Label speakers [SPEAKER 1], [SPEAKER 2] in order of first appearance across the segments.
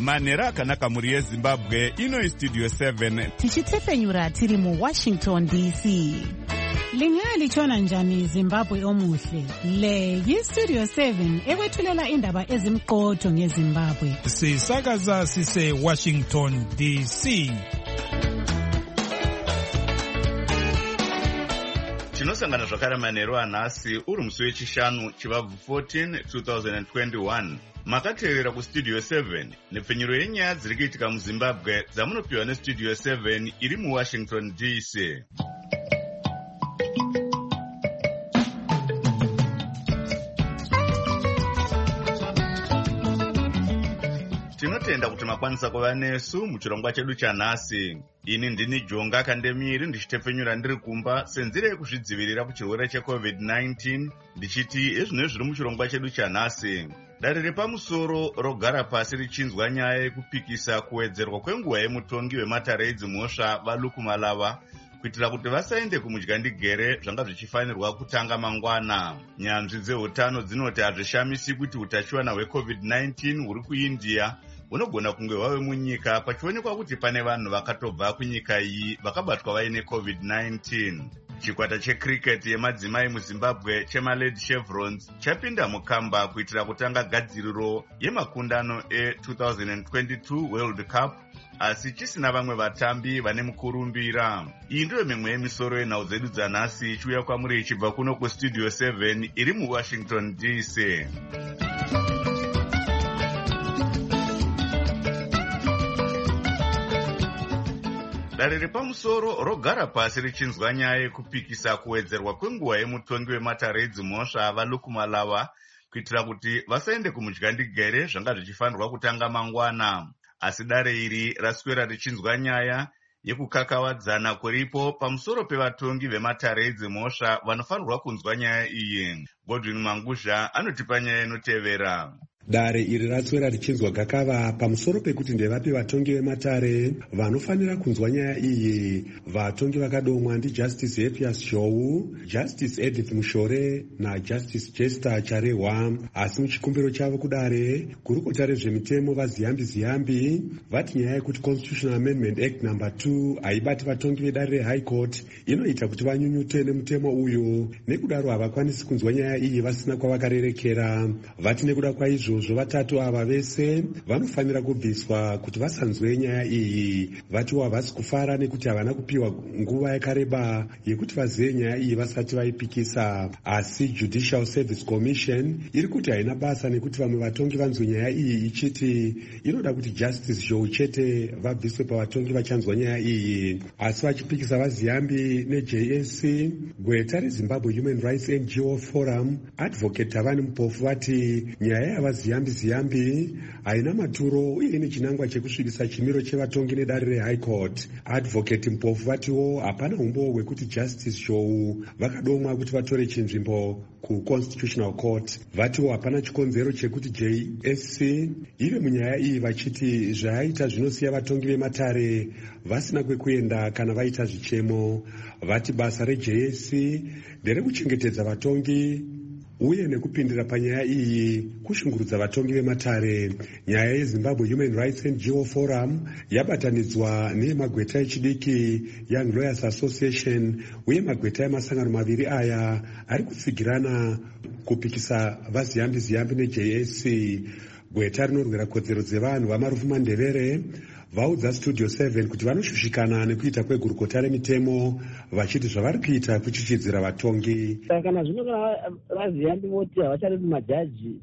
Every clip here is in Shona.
[SPEAKER 1] manhero akanaka mhuri yezimbabwe. Ino Studio 7
[SPEAKER 2] tichitefenyura tiri muWashington DC. Lingalitshona njani Zimbabwe omuhle? Le yiStudio 7 ekwethulela indaba ezimqotho ngeZimbabwe.
[SPEAKER 3] Sisakaza sise Washington DC.
[SPEAKER 1] tinosangana zvakare manhero anhasi uri musi wechishanu chivabvu 14 2021. Makateerera kuStudio 7 nepfenyuro yenyaya dziri kuitika muZimbabwe dzamunopiwa neStudio 7 iri muWashington DC. Tinotenda kuti makwanisa kuva nesu muchirongwa chedu chanhasi. Ini ndini Jonga Kandemiri ndichitefenyura ndiri kumba senzira yekuzvidzivirira kuchirwere cheCovid-19 ndichiti izvino zviri muchirongwa chedu chanhasi. Dare repamusoro rogara pasi richinzwa nyaya yekupikisa kuwedzerwa kwenguva yemutongi wematare edzimhosva vaLuku Malava kuitira kuti vasaende kumudyandigere zvanga zvichifanirwa kutanga mangwana. Nyanzvi dzeutano dzinoti hazvishamisi kuti utachiwana hweCovid-19 huri kuIndia hunogona kunge hwave munyika pachionekwa kuti pane vanhu vakatobva kunyika iyi vakabatwa vaine COVID-19. Chikwata checricket yemadzimai muZimbabwe chemalady chevrons chapinda mukamba kuitira kutanga gadziriro yemakundano e2022 World Cup, asi chisina vamwe vatambi vane mukurumbira. Iyi ndiyo mimwe yemisoro yenhau dzedu dzanhasi ichiuya kwamuri ichibva kuno kuStudio 7 iri muWashington DC. Dare repamusoro rogara pasi richinzwa nyaya yekupikisa kuwedzerwa kwenguva yemutongi wematare edzimhosva vaLuku Malava kuitira kuti vasaende kumudyandigere zvanga zvichifanirwa kutanga mangwana. Asi dare iri raswera richinzwa nyaya yekukakavadzana kuripo pamusoro pevatongi vematare edzimhosva vanofanirwa kunzwa nyaya iyi. Godwin Manguzha anotipa nyaya inotevera.
[SPEAKER 4] Dare iri raswera richinzwa gakava pamusoro pekuti ndevapi vatongi vematare vanofanira kunzwa nyaya iyi. Vatongi vakadomwa ndiJustice Happias Zhou, Justice Edith Mushore naJustice Jester Charehwa. Asi muchikumbiro chavo kudare, gurukota rezvemitemo vaZiyambi vati nyaya yekuti Constitutional Amendment Act No. 2 haibati vatongi vedare reHigh Court inoita kuti vanyunyute nemutemo uyu, nekudaro havakwanisi kunzwa nyaya iyi vasina kwavakarerekera. Vati nekuda kwaizvo vatatu ava vese vanofanira kubviswa kuti vasanzwe nyaya iyi. Vatiwo havasi kufara nekuti havana kupiwa nguva yakareba yekuti vazive nyaya iyi vasati vaipikisa. Asi Judicial Service Commission iri kuti haina basa nekuti vamwe vatongi vanzwe nyaya iyi, ichiti inoda kuti Justice Zhou chete vabviswe pavatongi vachanzwa nyaya iyi. Asi vachipikisa vaZiyambi neJSC, gweta reZimbabwe Human Rights NGO Forum, Advocate Tavani Mupofu vati nyaya yavaZiyambi haina maturo uye ine chinangwa chekusvibisa chimiro chevatongi nedare reHigh Court. Advocate Mupofu vatiwo hapana umbowo hwekuti Justice Zhou vakadomwa kuti vatore chinzvimbo kuConstitutional Court. Vatiwo hapana chikonzero chekuti JSC ive munyaya iyi, vachiti zvaaita zvinosiya vatongi vematare vasina kwekuenda kana vaita zvichemo. Vati basa reJSC nderekuchengetedza vatongi uye nekupindira panyaya iyi kushungurudza vatongi vematare. Nyaya yeZimbabwe Human Rights NGO Forum yabatanidzwa nemagweta echidiki Young Lawyers Association uye magweta emasangano maviri aya ari kupfigirana kupikisa vaZiyambi neJSC. Gweta rinorwira kodzero dzevanhu vamarufu mandevere vaudza Studio 7 kuti vanoshushikana nekuita kwegurukota remitemo, vachiti zvavari kuita kuchichidzira vatongi.
[SPEAKER 5] Kana zvino vaZiyambi voti havachari majaji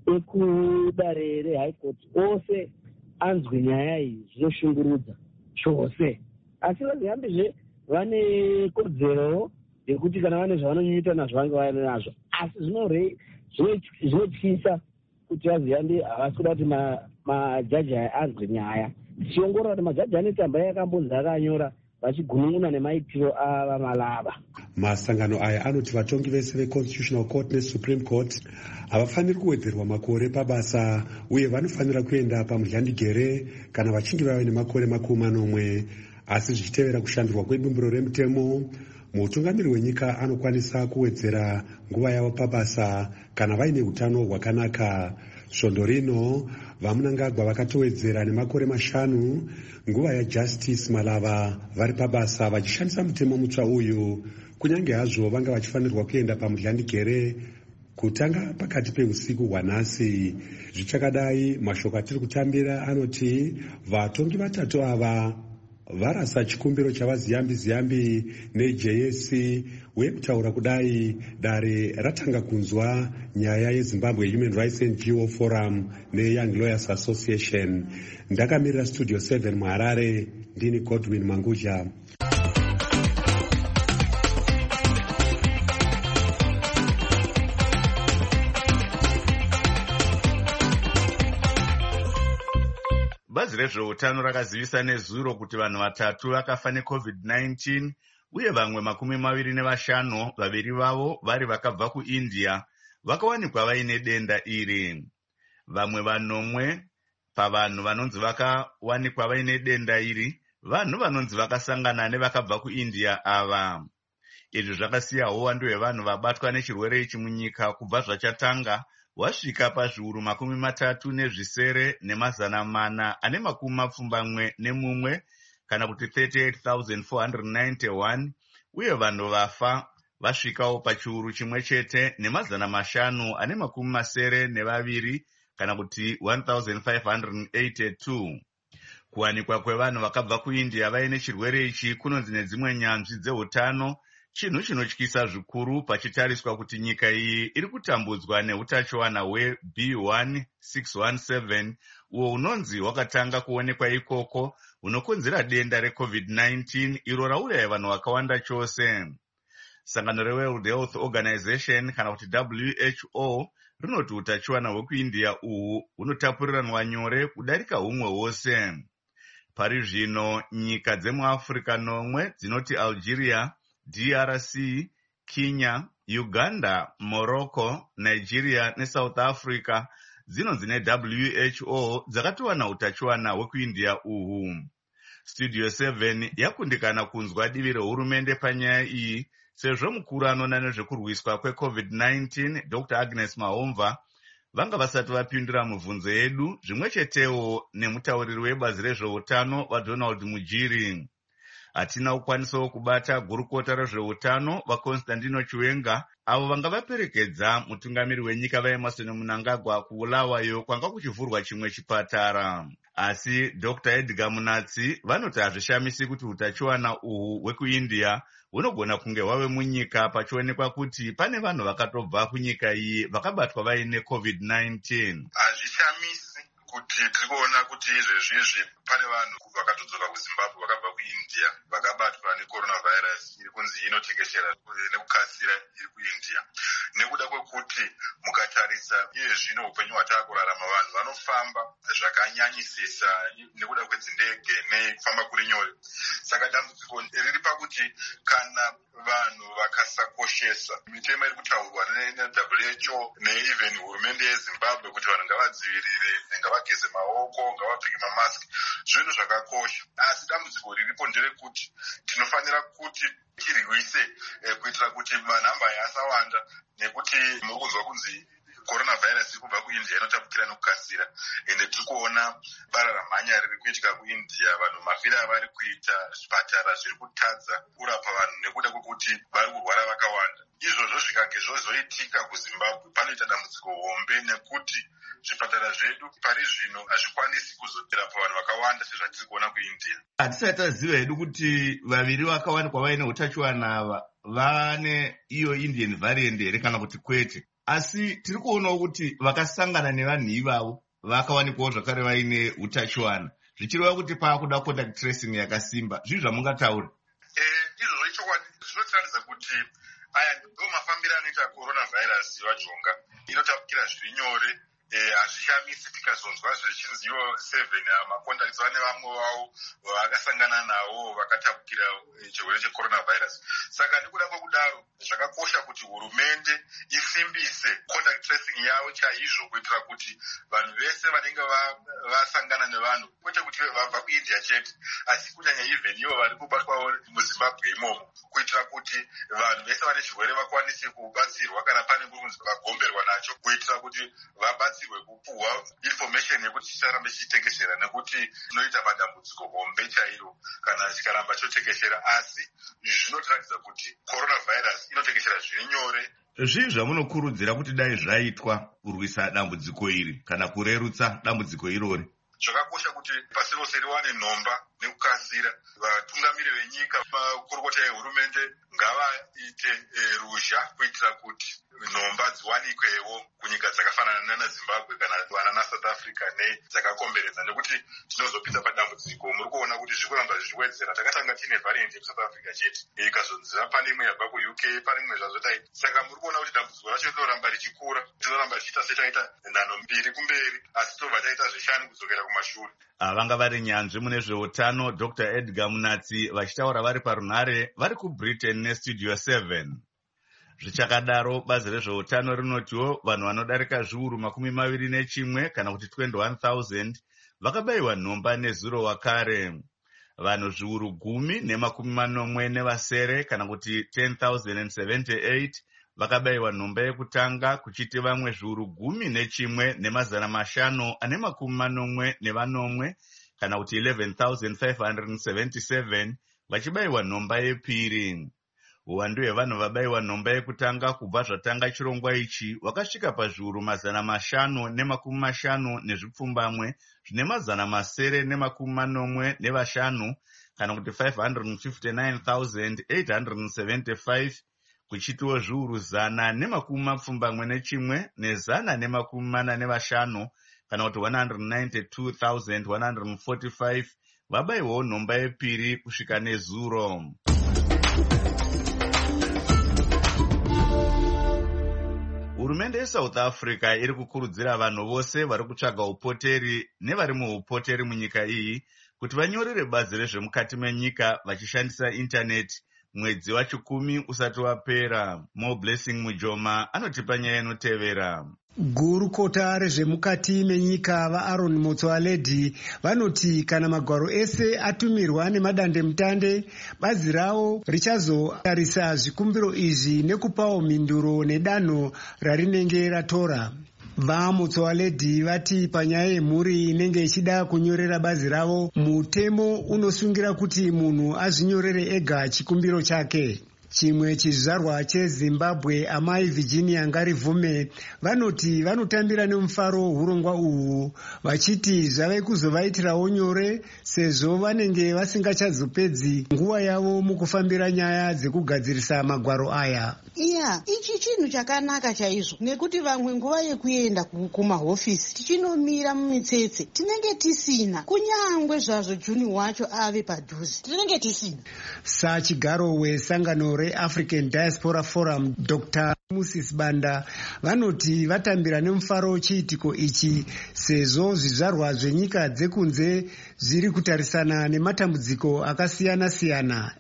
[SPEAKER 5] ekudare reHigh Court ose anzwe nyaya iyi zvinoshungurudza chose. Asi vaZiyambizve vane kodzero yekuti kana vane zvavanonyunyuta nazvo vange vaine nazvo. Asi zvinotyisa kuti vaZiyambi havasi kuda kuti majaji aya anzwe nyaya. Tichiongorora kuti majaji ane tsamba yakambonzi akanyora vachigunun'una nemaitiro avaMalava.
[SPEAKER 4] Masangano aya anoti vatongi vese veConstitutional Court neSupreme Court havafaniri kuwedzerwa makore pabasa uye vanofanira kuenda pamudyandigere kana vachinge vave nemakore 40. Asi zvichitevera kushandurwa kwebumbiro remutemo, mutungamiri wenyika anokwanisa kuwedzera nguva yavo pabasa kana vaine utano hwakanaka. Svondo rino vamunangagwa vakatowedzera nemakore 5 nguva yaJustice Malava vari pabasa vachishandisa mutemo mutsva uyu, kunyange hazvo vanga vachifanirwa kuenda pamudhlandigere kutanga pakati peusiku hwanhasi. Zvichakadai, mashoko atiri kutambira anoti vatongi vatatu ava varasa chikumbiro chavaziyambi-ziyambi neJS, uye kutaura kudai dare ratanga kunzwa nyaya yeZimbabwe Human Rights NGO Forum neYoung Lawyers Association. Ndakamirira Studio 7 muHarare, ndini Godwin Manguja.
[SPEAKER 1] Bazi rezveutano rakazivisa nezuro kuti vanhu 3 vakafa neCovid-19 uye vamwe 25, vaviri vavo vari vakabva kuIndia, vakawanikwa vaine denda iri. Vamwe 9 pavanhu vanonzi vakawanikwa vaine denda iri vanhu vanonzi vakasangana nevakabva kuIndia ava. Izvi zvakasiya uwandu hwevanhu vabatwa nechirwere ichi munyika kubva zvachatanga wasvika pazviuru 33,471 kana kuti 38,491, uye vanhu vafa vasvikawo pachiuru chimwe chete ne572 kana kuti 1,582. Kuwanikwa kwevanhu vakabva kuIndia vaine chirwere ichi kunonzi nedzimwe nyanzvi dzeutano chinhu chinotyisa zvikuru pachitariswa kuti nyika iyi iri kutambudzwa neutachiona hweB1617 uwo unonzi wakatanga kuonekwa ikoko, unokonzera denda reCovid-19 iro rauraya vanhu vakawanda chose. Sangano reWorld Health Organization kana kuti WHO rinoti utachiona hwekuIndia uhu hunotapuriranwa nyore kudarika humwe hwose. Pari zvino nyika dzemuAfrica 9 dzinoti Algeria, DRC, Kenya, Uganda, Morocco, Nigeria neSouth Africa dzinonzi neWHO dzakatowana utachiwana hwekuIndia uhu. Studio 7 yakundikana kunzwa divi rehurumende panyaya iyi, sezvo mukuru anona nezvekurwiswa kweCovid-19 Dr. Agnes Mahomva vanga vasati vapindura mibvunzo yedu, zvimwe chetewo nemutauriri webazi rezveutano vaDonald Mujiri. Hatina kukwanisawo kubata gurukota rezveutano vaConstantino Chiwenga avo vanga vaperekedza mutungamiri wenyika vaEmmerson Mnangagwa kuBulawayo kwanga kuchivhurwa chimwe chipatara. Asi Dr. Edgar Munatsi vanoti hazvishamisi kuti utachiwana uhu hwekuIndia hunogona kunge hwave munyika pachionekwa kuti pane vanhu vakatobva kunyika iyi vakabatwa vaine COVID-19.
[SPEAKER 6] Hazvishamisi kuti tirikuona kuti izvezvizvi pane vanhu vakatodzoka kuZimbabwe vakabva kuIndia vakabatwa necoronavirus iri kunzi inotekeshera nekukasira iri kuIndia, nekuda kwekuti mukatarisa iye zvino upenyu hwataakurarama vanhu vanofamba zvakanyanyisisa nekuda kwedzindege nekufamba kuri nyore. Saka dambudziko riri pakuti kana vanhu vakasakoshesa mitemo iri kutaurwa neWHO neeven hurumende yeZimbabwe kuti vanhu ngavadzivirire, ngavageze maoko, ngavapfeke mamaski, zvinhu zvakakosha. Asi dambudziko riripo nderekuti tinofanira kuti tirwise kuitira kuti manhamba aya asawanda, nekuti muri kunzwa kunzi coronavirus iri kubva kuIndia inotapukira nekukasira, ende tiri kuona bara ramhanya riri kuitika kuIndia, vanhu mafiro avari kuita, zvipatara zviri kutadza kurapa vanhu nekuda kwekuti vari kurwara vakawanda. Izvozvo zvikage zvozoitika kuZimbabwe panoita dambudziko hombe, nekuti zvipatara zvedu pari zvino hazvikwanisi kuzorapa vanhu vakawanda sezvatiri kuona kuIndia.
[SPEAKER 1] Hatisati taziva hedu kuti vaviri vakawanikwa vaine utachiwana ava vane iyo Indian variant here kana kuti kwete. Asi tiri kuonawo kuti vakasangana nevanhu ivavo vakawanikwawo zvakare vaine utachiwana, zvichireva kuti paakuda contact tracing yakasimba. Zvizvi zvamungataura?
[SPEAKER 6] Izvozvo ichokwadi, zvinotaridza kuti aya ndo mafambiro anoita coronavirus vajonga, inotapukira zviri nyore. Hazvishamisi tikazonzwa zvechinzi ivo 7 macontacts vane vamwe vavo vakasangana navo vakatapukira chirwere checoronavirus. Saka nekuda kwekudaro zvakakosha kuti hurumende isimbise contact tracing yavo chaizvo, kuitira kuti vanhu vese vanenge vasangana nevanhu, kwete kuti vabva kuIndia chete, asi kunyanya even ivo vari kubatwawo muZimbabwe imomo, kuitira kuti vanhu vese vane chirwere vakwanise kubatsirwa kana pane kunzi vakagomberwa nacho, kuitira kuti vabatsirwe vabatsirwe kupuhwa information yekuti chicharambe chichitekeshera, nekuti zvinoita madambudziko hombe chairo kana chikaramba chotekeshera. Asi zvinotiratidza kuti coronavirus inotekeshera zviri nyore.
[SPEAKER 1] Zvii zvamunokurudzira kuti dai zvaitwa kurwisa dambudziko iri kana kurerutsa dambudziko irori?
[SPEAKER 6] Zvakakosha kuti pasi rose riwane nhomba nekukasira. Vatungamiri venyika, makurukota ehurumende ngavaite ruzha kuitira kuti nhomba dziwanikwewo kunyika dzakafanana nana Zimbabwe kana vana South Africa nedzakakomberedza, nekuti tinozopinda padambudziko. Muri kuona kuti zvikuramba zvichiwedzera. Takatanga tine variant yeSouth Africa chete, ikazonzira pane imwe yabva kuUK, pane imwe zvazodai. Saka muri kuona kuti dambudziko racho rinoramba richikura, tinoramba richiita setaita nhano mbiri kumberi, asi tobva taita zvishanu kudzokera kumashure.
[SPEAKER 1] Vanga vari nyanzvi mune zveutano Dr. Edgar Munatsi vachitaura vari parunhare vari kuBritain neStudio 7. Zvichakadaro, bazi rezveutano rinotiwo vanhu vanodarika zviuru 21 kana kuti 21,000 vakabayiwa nhomba nezuro wakare. Vanhu zviuru 10,40 kana kuti 10,078 vakabayiwa nhomba yekutanga, kuchiti vamwe zviuru 11,540 kana kuti 11,577 vachibayiwa nhomba yepiri. Uwandu hwevanhu vabayiwa nhomba yekutanga kubva zvatanga chirongwa ichi wakasvika pazviuru 550 nezvipfumbamwe zvine 745 kana kuti 559,875, kuchitiwo zviuru 100 ne145 kana kuti 192,145 vabayiwawo nhomba yepiri kusvika nezuro. Hurumende yeSouth Africa iri kukurudzira vanhu vose vari kutsvaga upoteri nevari muupoteri munyika iyi kuti vanyorere bazi rezvemukati menyika vachishandisa intaneti mwedzi wa10 usati wapera. Mo Blessing Mujoma anotipa nyaya inotevera.
[SPEAKER 7] Gurukota rezvemukati menyika vaAaron Motsoaledi vanoti kana magwaro ese atumirwa nemadandemutande, bazi ravo richazotarisa zvikumbiro izvi nekupawo mhinduro nedanho rarinenge ratora. VaMotsoaledi vati panyaya yemhuri inenge ichida kunyorera bazi ravo, mutemo unosungira kuti munhu azvinyorere ega chikumbiro chake. Chimwe chizvarwa cheZimbabwe, amai Virginia Ngarivume, vanoti vanotambira nemufaro hurongwa uhu, vachiti zvave kuzovaitirawo nyore sezvo vanenge vasingachazopedzi nguva yavo mukufambira nyaya dzekugadzirisa magwaro aya.
[SPEAKER 8] Ichi chinhu chakanaka chaizvo, nekuti vamwe nguva yekuenda kumahofisi tichinomira mumitsetse tinenge tisina, kunyangwe zvazvo Juni wacho ave padhuze tinenge tisina.
[SPEAKER 7] Sachigaro wesangano reAfrican Diaspora Forum, Dr. Moses Banda, vanoti vatambira nemufaro chiitiko ichi sezvo zvizvarwa zvenyika dzekunze zviri kutarisana nematambudziko akasiyana-siyana.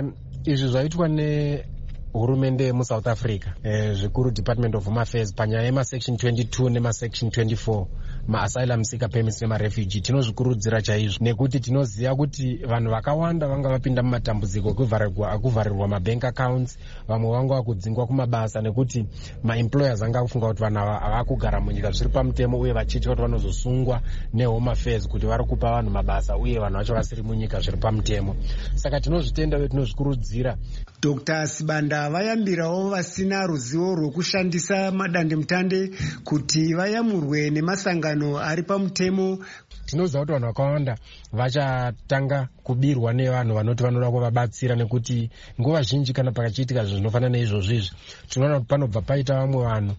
[SPEAKER 9] Izvi zvaitwa hurumende yemuSouth Africa, zvikuru Department of Home Affairs panyaya yemasection 22 nemasection 24 maasylum seeker permits nemarefugee, tinozvikurudzira chaizvo nekuti tinoziva kuti vanhu vakawanda vanga vapinda mumatambudziko ekuvharirwa mabank accounts, vamwe vanga vakudzingwa kumabasa nekuti maemployers anga kufunga kuti vanhu ava havakugara munyika zviri pamutemo, uye vachitya kuti vanozosungwa neHome Affairs kuti vari kupa vanhu mabasa uye vanhu vacho vasiri munyika zviri pamutemo. Saka tinozvitenda uye tinozvikurudzira.
[SPEAKER 7] Dr. Sibanda vayambirawo vasina ruzivo rwokushandisa madandemutande kuti vayamurwe nemasangano ari pamutemo.
[SPEAKER 9] Tinoziva kuti vanhu vakawanda vachatanga kubirwa nevanhu vanoti vanoda kuvabatsira, nekuti nguva zhinji kana pakachiitika zvinhu zvinofanana neizvozvo izvi tinoona kuti panobva paita vamwe vanhu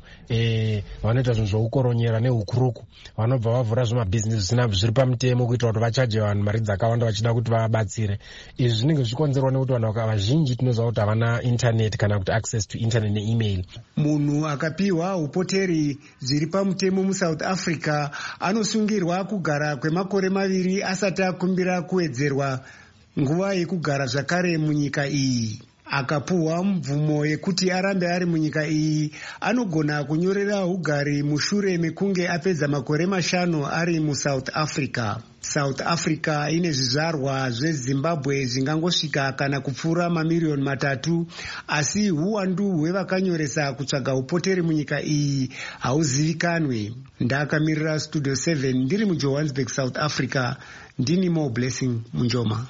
[SPEAKER 9] vanoita zvinhu zvoukoronyera neukuruku, vanobva vavhura zvimabhizinesi zvisina zviri pamutemo kuitira kuti vachaje vanhu mari dzakawanda vachida kuti vavabatsire. Izvi zvinenge zvichikonzerwa nekuti vanhu vazhinji tinoziva kuti havana internet kana kuti access to internet neemail.
[SPEAKER 7] Munhu akapiwa upoteri zviri pamutemo muSouth Africa anosungirwa kugara kwemakore 2 asati akumbira kuwedzerwa nguva yekugara zvakare munyika iyi. Akapuhwa mvumo yekuti arambe ari munyika iyi, anogona kunyorera ugari mushure mekunge apedza makore 5 ari muSouth Africa. South Africa ine zvizvarwa zveZimbabwe zvingangosvika kana kupfuura mamiliyoni 3, asi huwandu hwevakanyoresa kutsvaga upoteri munyika iyi hauzivikanwe. Ndakamirira Studio 7 ndiri muJohannesburg, South Africa. Ndini Mo Blessing Munjoma.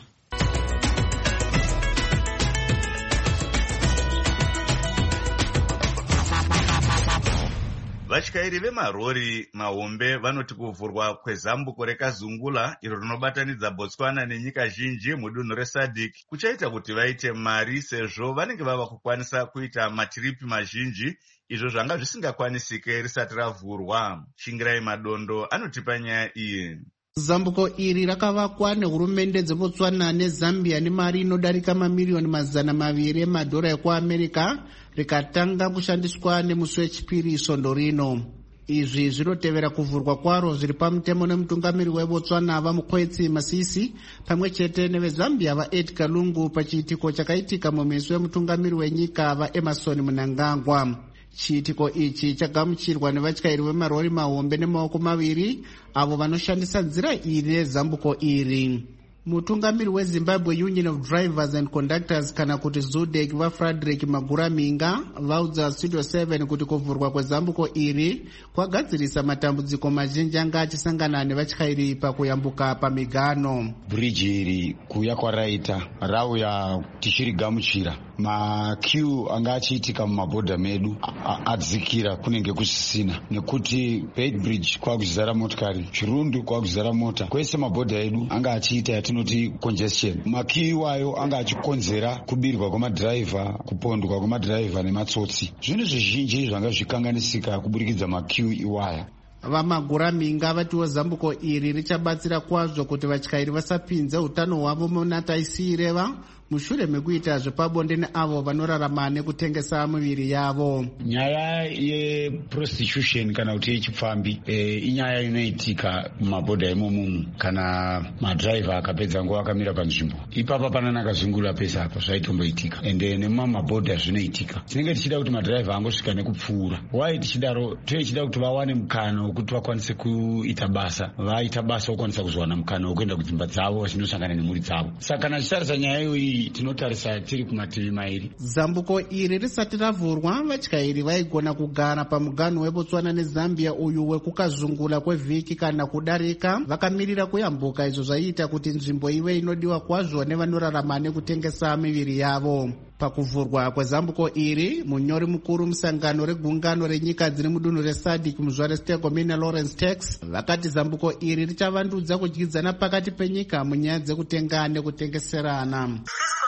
[SPEAKER 1] Vatyairi vemarori mahombe vanoti kuvhurwa kwezambuko rekazungula iro rinobatanidza Botswana nenyika zhinji mudunhu reSADC kuchaita kuti vaite mari, sezvo vanenge vava kukwanisa kuita matiripi mazhinji, izvo zvanga zvisingakwanisike risati ravhurwa. Shingirai Madondo anotipa nyaya iyi.
[SPEAKER 10] Zambuko iri rakavakwa nehurumende dzeBotswana neZambia nemari inodarika mamiliyoni 200 emadhora ekuAmerica, rikatanga kushandiswa nemusi wechipiri svondo rino. Izvi zvinotevera kuvhurwa kwaro zviri pamutemo nemutungamiri weBotswana vaMukwetsi Masisi pamwe chete neveZambia vaEdgar Lungu pachiitiko chakaitika mumisi wemutungamiri wenyika vaEmerson Mnangagwa. Chiitiko ichi chagamuchirwa nevatyairi vemarori mahombe nemaoko maviri avo vanoshandisa nzira iri nezambuko iri. Mutungamiri weZimbabwe Union of Drivers and Conductors kana kuti ZUDEC vaFrederick Maguraminga vaudza Studio 7 kuti kuvhurwa kwezambuko iri kwagadzirisa matambudziko mazhinji anga achisangana nevatyairi pakuyambuka pamigano.
[SPEAKER 11] Bridge iri kuuya kwaraita rauya tichirigamuchira, maqueue anga achiitika mumabhodha medu adzikira kunenge kusisina, nekuti Beit Bridge kwakuzara motikari, Chirundu kwakuzara mota, kwese mabhodha edu anga achiita yatinoti congestion. Maqueue iwayo anga achikonzera kubirwa kwamadhiraivha, kupondwa kwamadhiraivha nematsotsi. Zvinhu zvizhinji zvanga zvikanganisika kuburikidza maqueue iwaya.
[SPEAKER 10] VaMaguraminga vatiwo zambuko iri richabatsira kwazvo kuti vatyairi vasapinze utano hwavo muna taisireva mushure mekuita zvepabonde neavo vanorarama nekutengesa miviri yavo.
[SPEAKER 11] Nyaya yeprostitution kana kuti yechipfambi inyaya inoitika mumabhodha imomo kana madhiraivha akapedza nguva akamira panzvimbo. Ipapa panana kazungula pesa apa zvaitomboitika, ende nemumabhodha zvinoitika. Tinenge tichida kuti madhiraivha angosvika nekupfuura. Wai tichidaro tichida kuti vawane mukana wekuti vakwanise kuita basa, vaita basa vakwanisa kuzowana mukana wekuenda kudzimba dzavo vachinosangana nemhuri dzavo. Saka kana tichitarisa nyaya iyoyi tinotarisa tiri kumativi mairi.
[SPEAKER 10] Zambuko iri risati ravhurwa, vatyairi vaigona kugara pamuganhu weBotswana neZambia uyu wekukazungula kwevhiki kana kudarika vakamirira kuyambuka, izvo zvaiita kuti nzvimbo ive inodiwa kwazvo nevanorarama nekutengesa miviri yavo. Pakuvhurwa kwezambuko iri, munyori mukuru musangano regungano renyika dziri mudunhu reSADC muZarestego Mina Lawrence Tax vakati zambuko iri richavandudza kudyidzana pakati penyika munyaya dzekutenga nekutengeserana.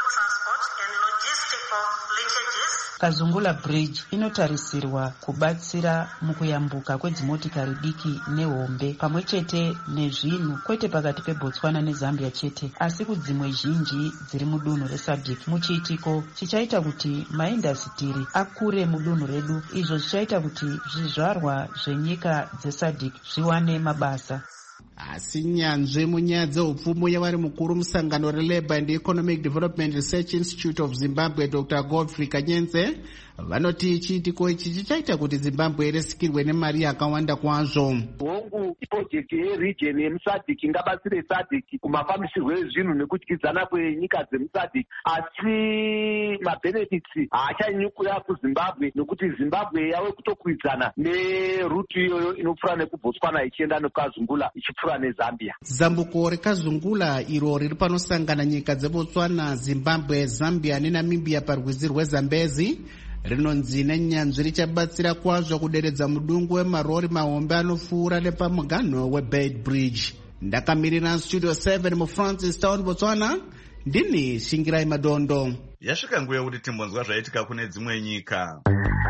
[SPEAKER 12] Kazungula Bridge inotarisirwa kubatsira mukuyambuka kwedzimotikari diki nehombe pamwe chete nezvinhu, kwete pakati peBotswana neZambia chete asi kudzimwe zhinji dziri mudunhu reSADC. Muchiitiko chichaita kuti maindasitiri akure mudunhu redu, izvo zvichaita kuti zvizvarwa zvenyika dzeSADC zviwane mabasa.
[SPEAKER 10] Asi nyanzvi munyaya dzeupfumi yavari mukuru musangano reLabour and Economic Development Research Institute of Zimbabwe Dr. Godfrey Kanyenze vanoti chiitiko ichi chichaita kuti Zimbabwe iresikirwe nemari yakawanda kwazvo.
[SPEAKER 13] Hongu project yeregion yemuSADC ingabatsire SADC kumafambisirwo ezvinhu nekudyidzana kwenyika dzemuSADC, asi mabenefits haachanyukuya kuZimbabwe nekuti Zimbabwe yave kutokwidzana neruti iyoyo inopfuura nekuBotswana ichienda nekukazungula ichipfuura neZambia.
[SPEAKER 10] Zambuko rekazungula iro riri panosangana nyika dzeBotswana, Zimbabwe, Zambia neNamibia parwizi rweZambezi rinonzi nenyanzvi richabatsira kwazvo kuderedza mudungu wemarori mahombe anopfuura nepamuganho weBeit Bridge. Ndakamirira Studio 7 muFrancis Town, Botswana. Ndini Shingirai Madondo.
[SPEAKER 1] Yasvika nguva yekuti timbonzwa zvaitika kune dzimwe nyika.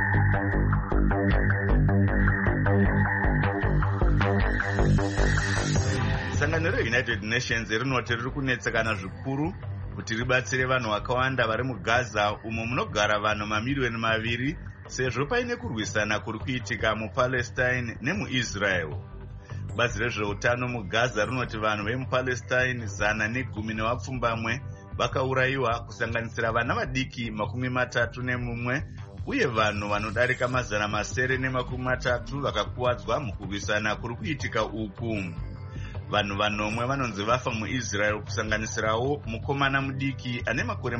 [SPEAKER 1] Sangano reUnited Nations rinoti riri kunetsekana zvikuru kuti ribatsire vanhu vakawanda vari muGaza umo munogara vanhu mamiliyoni 2 sezvo paine kurwisana kuri kuitika muPalestine nemuIsrael. Bazi rezveutano muGaza rinoti vanhu vemuPalestine 110 vakaurayiwa, kusanganisira vana vadiki 31 uye vanhu vanodarika 730 vakakuwadzwa mukurwisana kuri kuitika uku. Vanhu vanomwe vanonzi vafa muIsrael kusanganisirawo mukomana mudiki ane makore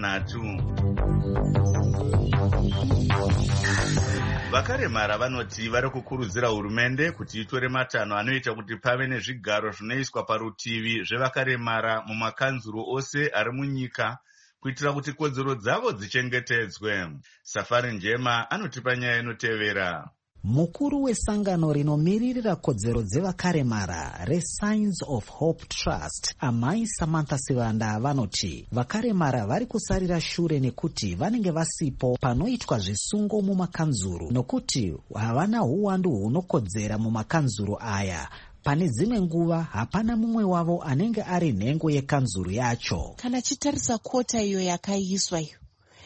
[SPEAKER 1] 6. Vakaremara vanoti vari kukurudzira hurumende kuti itore matanho anoita kuti pave nezvigaro zvinoiswa parutivi zvevakaremara mumakanzuro ose ari munyika kuitira kuti kodzero dzavo dzichengetedzwe. Safari Njema anotipa nyaya inotevera.
[SPEAKER 14] Mukuru wesangano rinomiririra kodzero dzevakaremara reSigns of Hope Trust, Amai Samantha Sivanda, vanoti vakaremara vari kusarira shure nekuti vanenge vasipo panoitwa zvisungo mumakanzuru nokuti havana uwandu hunokodzera mumakanzuru aya. Pane dzimwe nguva hapana mumwe wavo anenge ari nhengo yekanzuru yacho.
[SPEAKER 15] Kana chitarisa kota iyo yakaiswa iyo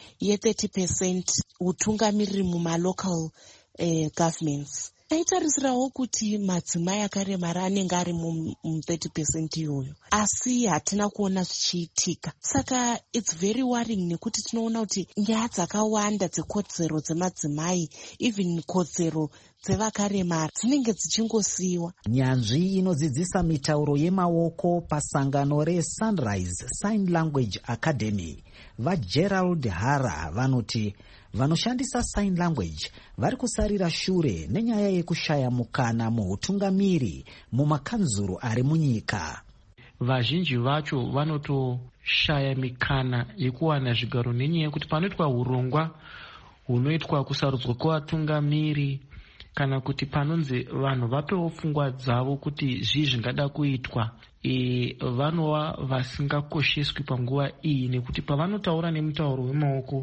[SPEAKER 15] ye30% utungamiriri mumalocal governments, taitarisirawo kuti madzimai akaremara anenge ari mu30% iyoyo, asi hatina kuona zvichiitika. Saka it's very worrying nekuti tinoona kuti nyaya dzakawanda dzekodzero dzemadzimai, even kodzero dzevakaremara dzinenge dzichingosiyiwa.
[SPEAKER 14] Nyanzvi inodzidzisa mitauro yemaoko pasangano reSunrise Sign Language Academy, vaGerald Hara, vanoti vanoshandisa sign language vari kusarira shure nenyaya yekushaya mukana muhutungamiri mumakanzuru ari munyika.
[SPEAKER 16] Vazhinji vacho vanotoshaya mikana yekuwana zvigaro nenyaya yekuti panoitwa urongwa hunoitwa kusarudzwa kwevatungamiri kana kuti panonzi vanhu vapewo pfungwa dzavo kuti zvingada kuitwa, vanova vasingakosheswi panguva iyi nekuti pavanotaura nemutauro wemaoko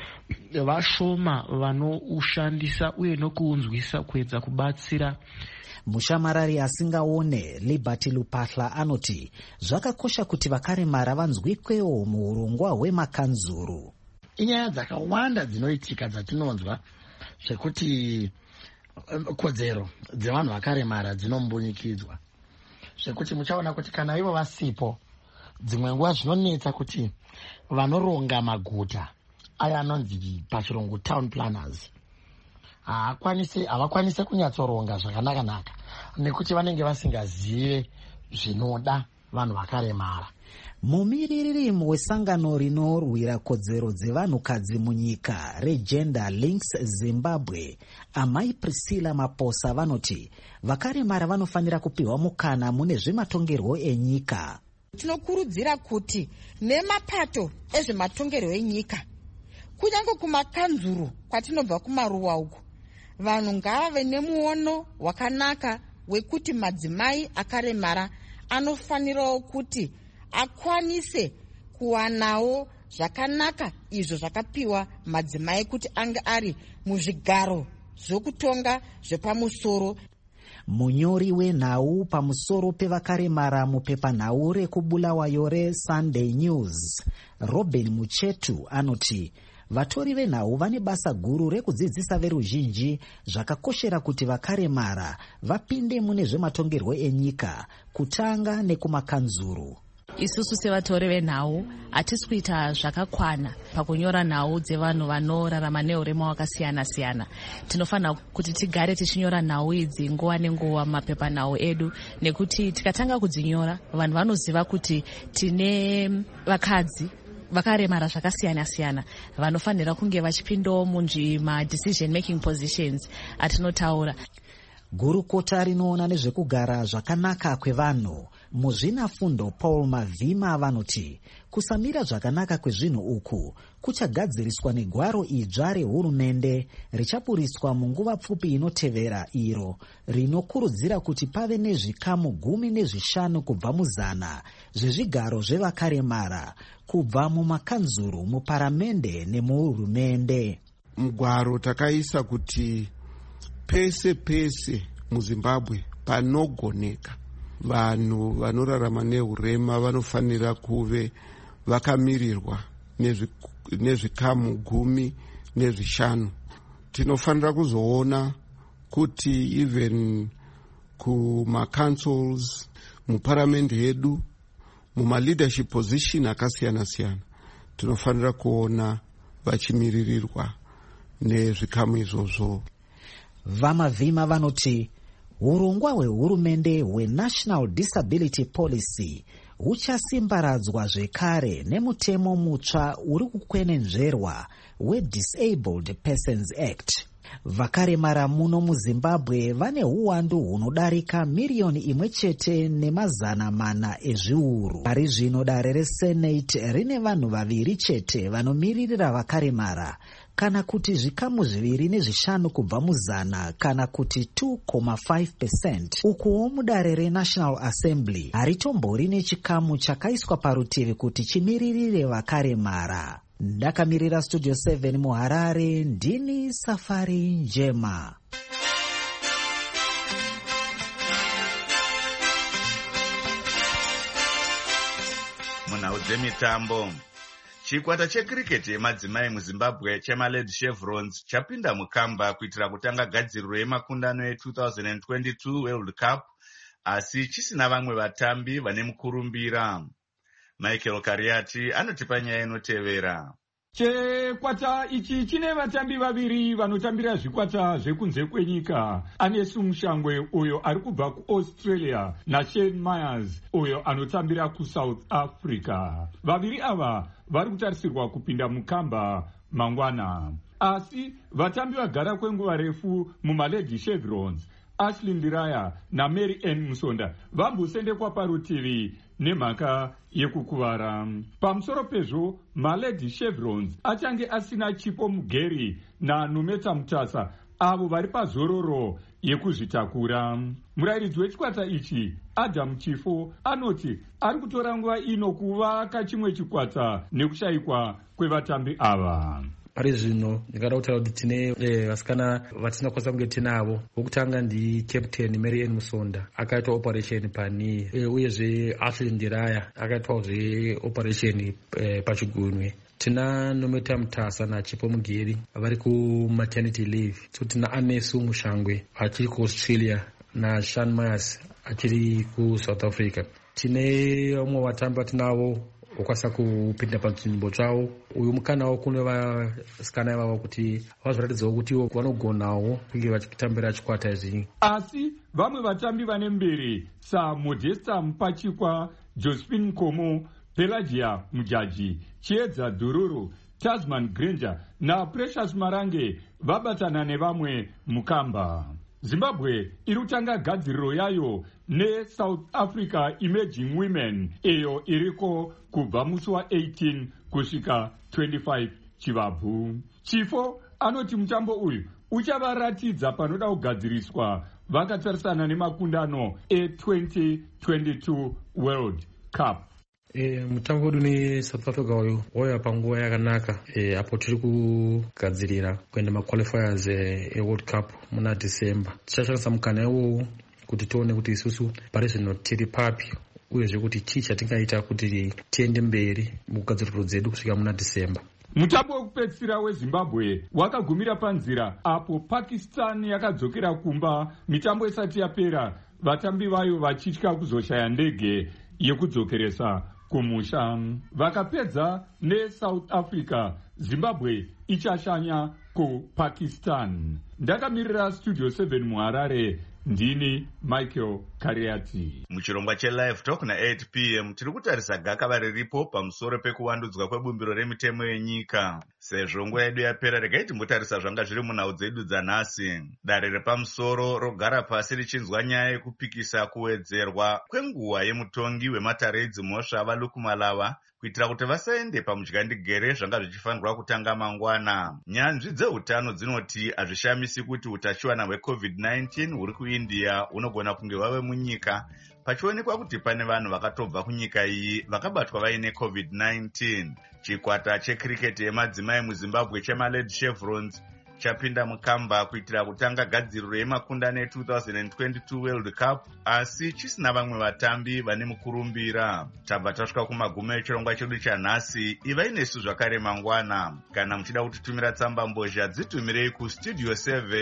[SPEAKER 16] vashoma vanoushandisa uye nokuunzwisa kuedza kubatsira.
[SPEAKER 14] Mushamarari asingaone Liberty Lupahla anoti zvakakosha kuti vakaremara vanzwikwewo muurongwa hwemakanzuru.
[SPEAKER 17] Inyaya dzakawanda dzinoitika dzatinonzwa zvekuti kodzero dzevanhu vakaremara dzinombunyikidzwa, zvekuti muchaona kuti kana ivo vasipo dzimwe nguva zvinonetsa kuti vanoronga maguta aya anonzi pachirungu town planners havakwanise kunyatsoronga zvakanaka nekuti vanenge vasingazive zvinoda vanhu vakaremara.
[SPEAKER 14] Mumiririri wesangano rinorwira kodzero dzevanhukadzi munyika reGender Links Zimbabwe, Amai Priscilla Maposa, vanoti vakaremara vanofanira kupiwa mukana mune zvematongerwo enyika.
[SPEAKER 18] Tinokurudzira kuti nemapato ezvematongerwo enyika, kunyange kumakanzuru kwatinobva kumaruwa uku, vanhu ngavave nemuono wakanaka wekuti madzimai akaremara anofanirawo kuti akwanise kuwanawo zvakanaka izvo zvakapiwa madzimai kuti ange ari muzvigaro zvokutonga zvepamusoro.
[SPEAKER 14] Munyori wenhau pamusoro pevakaremara mupepanhau rekubulawayo reSunday News, Robin Muchetu, anoti vatori venhau vane basa guru rekudzidzisa veruzhinji zvakakoshera kuti vakaremara vapinde mune zvematongerwo enyika, kutanga nekumakanzuru.
[SPEAKER 19] Isusu sevatori venhau hatisi kuita zvakakwana pakunyora nhau dzevanhu vanorarama neurema hwakasiyana-siyana. Tinofanira kuti tigare tichinyora nhau idzi nguva nenguva mumapepanhau edu, nekuti tikatanga kudzinyora vanhu vanoziva kuti tine vakadzi vakaremara zvakasiyana-siyana vanofanira kunge vachipindawo decision making positions atinotaura.
[SPEAKER 14] Gurukota rinoona nezvekugara zvakanaka kwevanhu muzvinafundo Paul Mavhima vanoti kusamira zvakanaka kwezvinhu uku kuchagadziriswa negwaro idzva rehurumende richaburiswa munguva pfupi inotevera, iro rinokurudzira kuti pave nezvikamu 15 kubva mu100 zvezvigaro zvevakaremara kubva mumakanzuru, muparamende nemuhurumende.
[SPEAKER 20] Mugwaro takaisa kuti pese pese muZimbabwe panogoneka vanhu vanorarama neurema vanofanira kuve vakamirirwa nezvikamu 15. Tinofanira kuzoona kuti even kuma-councils, muparamende yedu, muma-leadership position akasiyana-siyana, tinofanira kuona vachimiririrwa nezvikamu izvozvo.
[SPEAKER 14] Vamavhima vanoti urongwa hwehurumende hweNational Disability Policy huchasimbaradzwa zvekare nemutemo mutsva uri kukwenenzverwa weDisabled Persons Act. Vakaremara muno muZimbabwe vane uwandu hunodarika 1,1,400,000 ezviuru. Pari zvino dare reSenate rine vanhu vaviri chete vanomiririra vakaremara, kana kuti zvikamu 2.5 kubva muzana, kana kuti 2.5%. Ukuwo mudare reNational Assembly haritombori nechikamu chakaiswa parutivi kuti chimiririre vakaremara. Ndakamirira Studio 7 muHarare, ndini Safari Njema.
[SPEAKER 1] Munhau dzemitambo. Chikwata checricket yemadzimai muZimbabwe chemaLady Chevrons chapinda mukamba kuitira kutanga gadziriro yemakundano e2022 World Cup, asi chisina vamwe vatambi vane mukurumbira. Michael Kariati anotipa nyaya inotevera.
[SPEAKER 21] Chikwata ichi chine vatambi vaviri vanotambira zvikwata zvekunze kwenyika. Anesu Mushangwe uyo ari kubva kuAustralia naShane Myers uyo anotambira kuSouth Africa. Vaviri ava vari kutarisirwa kupinda mukamba mangwana. Asi vatambi vagara kwenguva refu mumaLady Chevrons, Ashley Ndiraya naMary Ann Musonda vambosendekwa parutivi nemhaka yekukuvara. Pamusoro pezvo, maLady Chevrons achange asina Chipo Mugeri naNumeta Mutasa avo vari pazororo yekuzvitakura. Murayiridzi wechikwata ichi, Adam Chifo, anoti ari kutora nguva ino kuvaka chimwe chikwata nekushayikwa kwevatambi ava.
[SPEAKER 22] Pari zvino ndingada kutaura kuti tine vasikana vatinokwanisa kunge tinavo. Wokutanga ndicaptain Mary Ann Musonda akaita operation pani, uyezve Ashley Ndiraya akaitwa operation pachigunwe. Tina Numeta Mutasa naChipo Mugeri vari kumaternity leave. So tina Anesu Mushangwe achiri kuAustralia naShane Myers achiri kuSouth Africa. Tine vamwe vatambi vatinavo ukwanisa kupinda panzvimbo tsvavo. Uyu mukanawo kune vasikana ivavo kuti vazoratidzawo kuti vanogonawo kunge vachitambira chikwata izvi.
[SPEAKER 21] Asi vamwe vatambi vane mberi saModesta Mpachikwa, Josephine Nkomo, Pelagia Mujaji, Chiedza Dururu, Tasman Granger naPrecious Marange vabatana nevamwe mukamba. Zimbabwe iri kutanga gadziriro yayo neSouth Africa Emerging Women, iyo iriko kubva musi wa18 kusvika 25 Chivabvu. Chifo anoti mutambo uyu uchavaratidza panoda kugadziriswa vakatarisana nemakundano e2022 World Cup.
[SPEAKER 22] Mutambo wedu neSouth Africa uyu wauya panguva yakanaka, apo tiri kugadzirira kuenda maqualifiers eWorld Cup muna December. Tichashandisa mukana iwowo kuti tione kuti isusu pari zvino tiri papi, uyezve kuti chii chatingaita kuti tiende mberi mukugadziriro dzedu kusvika muna December.
[SPEAKER 21] Mutambo wekupedzisira weZimbabwe wakagumira panzira apo Pakistan yakadzokera kumba mitambo isati yapera, vatambi vayo vachitya kuzoshaya ndege yekudzokeresa kumusha. Vakapedza neSouth Africa, Zimbabwe ichashanya kuPakistan. Ndakamirira Studio 7 muHarare, ndini Michael Kariati.
[SPEAKER 1] Muchirongwa cheLive Talk na8 p.m. tiri kutarisa gakava riripo pamusoro pekuvandudzwa kwebumbiro remitemo yenyika. Sezvo nguva yedu yapera, regai timbotarisa zvanga zviri munhau dzedu dzanhasi. Dare repamusoro rogara pasi richinzwa nyaya yekupikisa kuwedzerwa kwenguva yemutongi wematare eDzimhosva vaLukumalava kuitira kuti vasaende pamudyandigere zvanga zvichifanirwa kutanga mangwana. Nyanzvi dzeutano dzinoti hazvishamisi kuti utachiwana hweCovid-19 huri kuIndia hunogona kunge wave munyika, pachionekwa kuti pane vanhu vakatobva kunyika iyi vakabatwa vaine COVID-19. Chikwata checricket yemadzimai muZimbabwe chemaLady Chevrons chapinda mukamba kuitira kutanga gadziriro yemakundano e2022 World Cup, asi chisina vamwe vatambi vane mukurumbira. Tabva tasvika kumagumo echirongwa chedu chanhasi. Ivai nesu zvakare mangwana. Kana muchida kutitumira tsamba mbozha, dzitumirei kustudio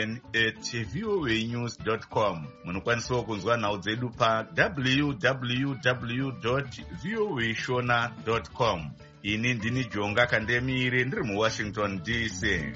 [SPEAKER 1] 7@voanews.com. Munokwanisawo kunzwa nhau dzedu www.voashona.com. Ini ndini Jonga Kandemire, ndiri muWashington DC.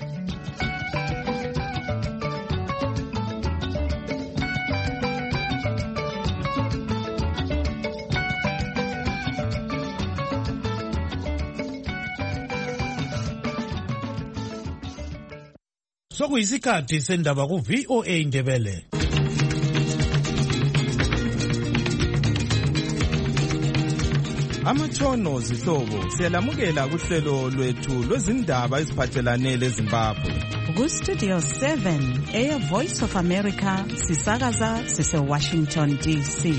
[SPEAKER 2] Sokuyisikhathi sendaba ku VOA Ndebele. Amatshono zihlobo siyalamukela kuhlelo lwethu lwezindaba eziphathelane leZimbabwe.
[SPEAKER 3] Ku-Studio 7 Air Voice of America sisakaza sise-Washington DC.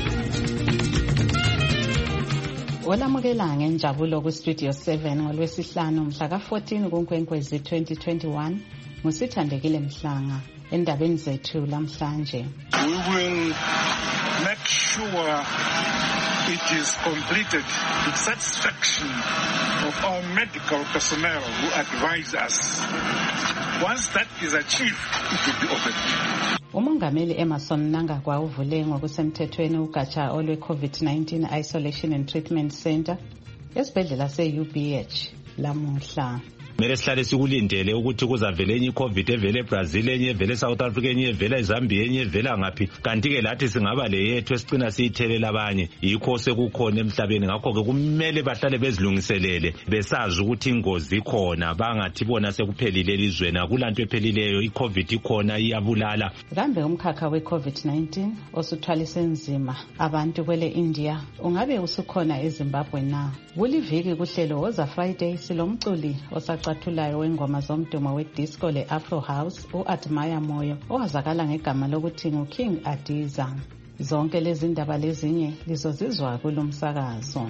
[SPEAKER 23] Olamukela ngenjabulo ku-Studio 7 ngolwesihlanu mhla ka-14 kuNkwenkwezi 2021 ngusithandekile Mhlanga endabeni zethu lamhlanje.
[SPEAKER 24] We will make sure it is completed to the satisfaction of our medical personnel who advise us. Once that is achieved, it will be open.
[SPEAKER 23] Umongameli Emerson Mnangagwa uvule ngokusemthethweni ugatsha olwe-COVID-19 Isolation and Treatment Center esibhedlela se-UBH lamuhla.
[SPEAKER 25] Kumele sihlale sikulindele ukuthi kuzavela enye iCovid evele eBrazil, enye evele eSouth Africa, enye evele eZambia, enye evela ngaphi. Kanti ke lathi singaba le yethu esicina siyithelela abanye. Yikho sekukhona emhlabeni. Ngakho ke kumele bahlale bezilungiselele besazi ukuthi ingozi ikhona, bangathi bona sekuphelile elizweni. Akulanto ephelileyo, iCovid ikhona iyabulala.
[SPEAKER 23] Kambe umkhakha weCovid-19 osuthwalise nzima abantu kwele India ungabe usukhona eZimbabwe na? Kuliviki kuhlelo Woza Friday silomculi osacathulayo wengoma zomdumo wedisco le-Afro House u-Admire Moyo owazakala ngegama lokuthi nguKing Adiza. Zonke lezi ndaba lezinye lizozizwa kulo msakazo.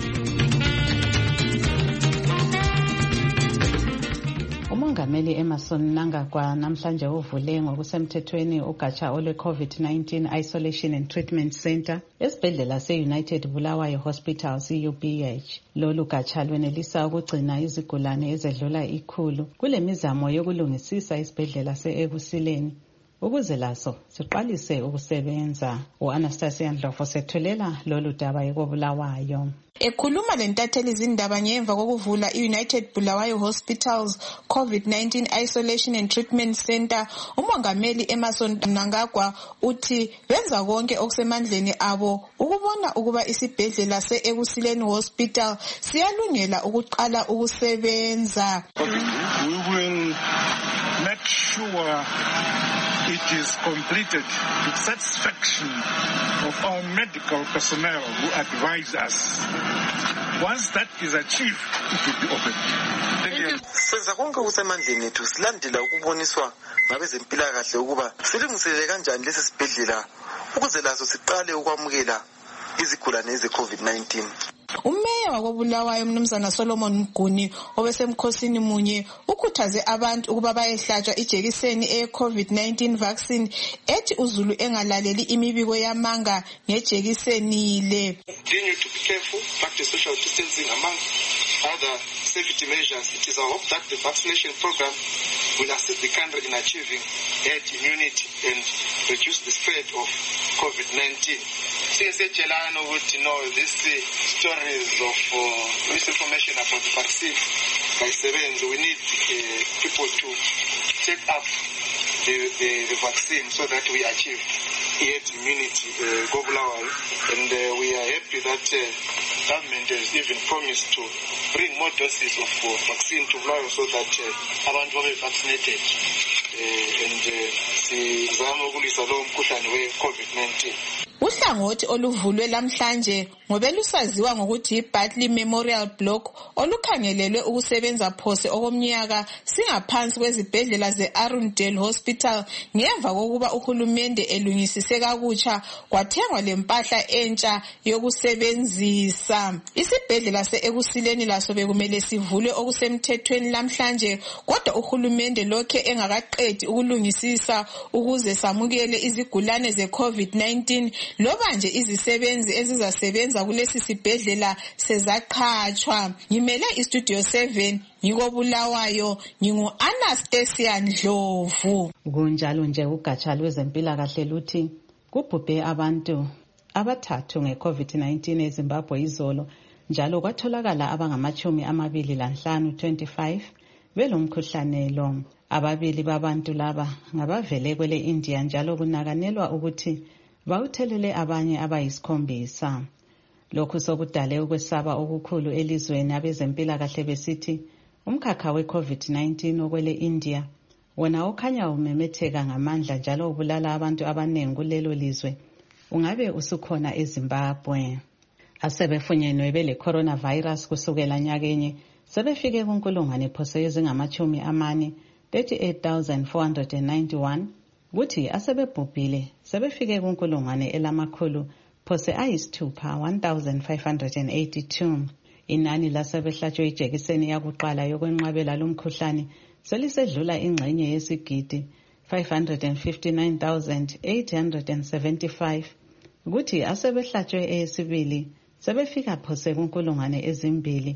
[SPEAKER 23] Umongameli Emerson Mnangagwa namhlanje uvule ngokusemthethweni ugatsha olwe-COVID-19 Isolation and Treatment Center esibhedlela se-United Bulawayo Hospital CUBH. Lolu gatsha lwenelisa ukugcina izigulane ezedlula 100 kule mizamo yokulungisisa isibhedlela se-Ebusileni ukuze laso siqalise ukusebenza. U-Anastasia Ndlovu sethulela lolu daba ekobulawayo.
[SPEAKER 26] Ekhuluma lentatheli izindaba ngemva kokuvula i-United Bulawayo Hospital's COVID-19 Isolation and Treatment Center, umongameli Emerson Mnangagwa uthi benza konke okusemandleni abo ukubona ukuba isibhedlela se-Ebusileni Hospital siyalungela ukuqala ukusebenza.
[SPEAKER 24] We will make sure it is completed to the satisfaction of our medical personnel who advise us. Once that is achieved, it will be open.
[SPEAKER 27] Senza konke okusemandleni ethu silandela ukuboniswa ngabezempilakahle ukuba silungisele kanjani lesi sibhedlela ukuze laso siqale ukwamukela izigulane ze-COVID-19.
[SPEAKER 26] Umeya wakobulawayo umnumzana Solomon Mguni obesemkhosini munye ukhuthaze abantu ukuba bayehlatshwa ijekiseni e-COVID-19 vaccine ethi uzulu engalaleli imibiko yamanga ngejekiseni le.
[SPEAKER 28] Continue to be careful, practice social distancing among other safety measures. It is our hope that the vaccination program will assist the country in achieving herd immunity and reduce the spread of COVID-19. These stories of misinformation about the vaccine by Sevens, we need people to take up the vaccine so that we achieve herd immunity globally. And we are happy that government has even promised to bring more doses of vaccine to Bulawayo so that abantu will be vaccinated and sizama ukulisa lo mkhuhlane we-COVID-19.
[SPEAKER 26] Uhlangothi oluvulwe lamhlanje ngobelusaziwa ngokuthi iBartley Memorial Block olukhangelelwe ukusebenza phose okomnyaka singaphansi kwezibhedlela ze-Arundel Hospital ngemva kokuba uhulumende elungisise kakutsha kwathengwa lempahla entsha yokusebenzisa. Isibhedlela se-Ebusileni laso bekumele sivulwe okusemthethweni lamhlanje kodwa uhulumende lokhe engakaqedi ukulungisisa ukuze samukele izigulane ze-COVID-19 loba nje izisebenzi ezizasebenza kulesi sibhedlela sezaqhatshwa. Ngimele iStudio 7 ngikobulawayo ngingu-Anastasia Ndlovu.
[SPEAKER 23] Kunjalo nje ugatsha lwezempilakahle luthi kubhubhe abantu abathathu nge-COVID-19 eZimbabwe izolo njalo kwatholakala abangama-25 25 belomkhuhlane lo. Ababili babantu laba ngabavele kwele India njalo kunakanelwa ukuthi bawuthelele abanye abayisikhombisa. Lokhu sokudale ukwesaba okukhulu elizweni abezempilakahle besithi umkhakha we-COVID-19 okwele India wona ukhanya umemetheka ngamandla njalo ubulala abantu abaningi kulelo lizwe, ungabe usukhona eZimbabwe. Asebefunyenwe bele coronavirus kusukela nyakenye sebefike kunkulungwane phose ezingama-40, 38,491, kuthi asebebhubhile sebefike kunkulungwane elamakhulu phose ayisithupha, 1,582. Inani lasebehlatshwe ijekiseni yakuqala yokwenqabela lumkhuhlane selisedlula ingxenye yesigidi, 559,875, kuthi asebehlatshwe eyesibili sebefika phose kunkulungwane ezimbili,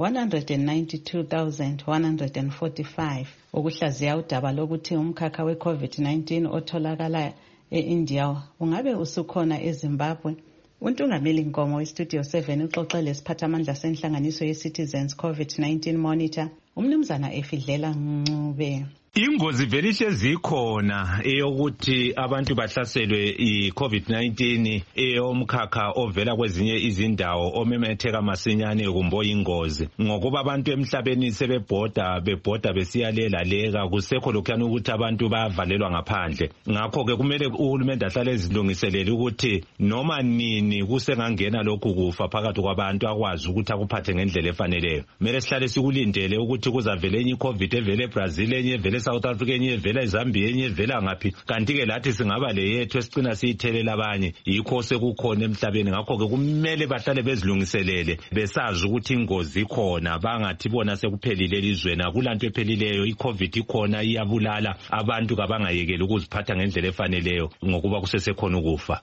[SPEAKER 23] 192,145. Ukuhlaziya udaba lokuthi umkhakha we-COVID-19 otholakala e-India ungabe usukhona eZimbabwe, uNtungameli Nkomo weStudio 7 uxoxele isiphathamandla senhlanganiso ye-Citizens COVID-19 Monitor, umnumzana Efidlela Ncube.
[SPEAKER 25] Ingozi vele isezikhona eyokuthi abantu bahlaselwe i-COVID-19 eyomkhakha ovela kwezinye izindawo omemetheka masinyane kumbe ingozi, ngokuba abantu emhlabeni sebebhoda besiyalela kusekho lokhuyana ukuthi abantu bayavalelwa ngaphandle. Ngakho-ke kumele uhulumende ahlale ezilungiselele ukuthi noma nini kusengangena lokhu kufa phakathi kwabantu akwazi ukuthi akuphathe ngendlela efaneleyo. Kumele sihlale sikulindele ukuthi kuzavele enye i-COVID evele eBrazil, enye evele South Africa, enye evela eZambia, enye evela ngaphi, kanti-ke lathi singaba le yethu esicina siyithelela abanye. Yikho sekukhona emhlabeni. Ngakho-ke kumele bahlale bezilungiselele besazi ukuthi ingozi ikhona, bangathi bona sekuphelile elizweni. Akulanto ephelileyo, i-COVID ikhona, iyabulala abantu, kabangayekeli ukuziphatha ngendlela efaneleyo ngokuba kusesekhona ukufa.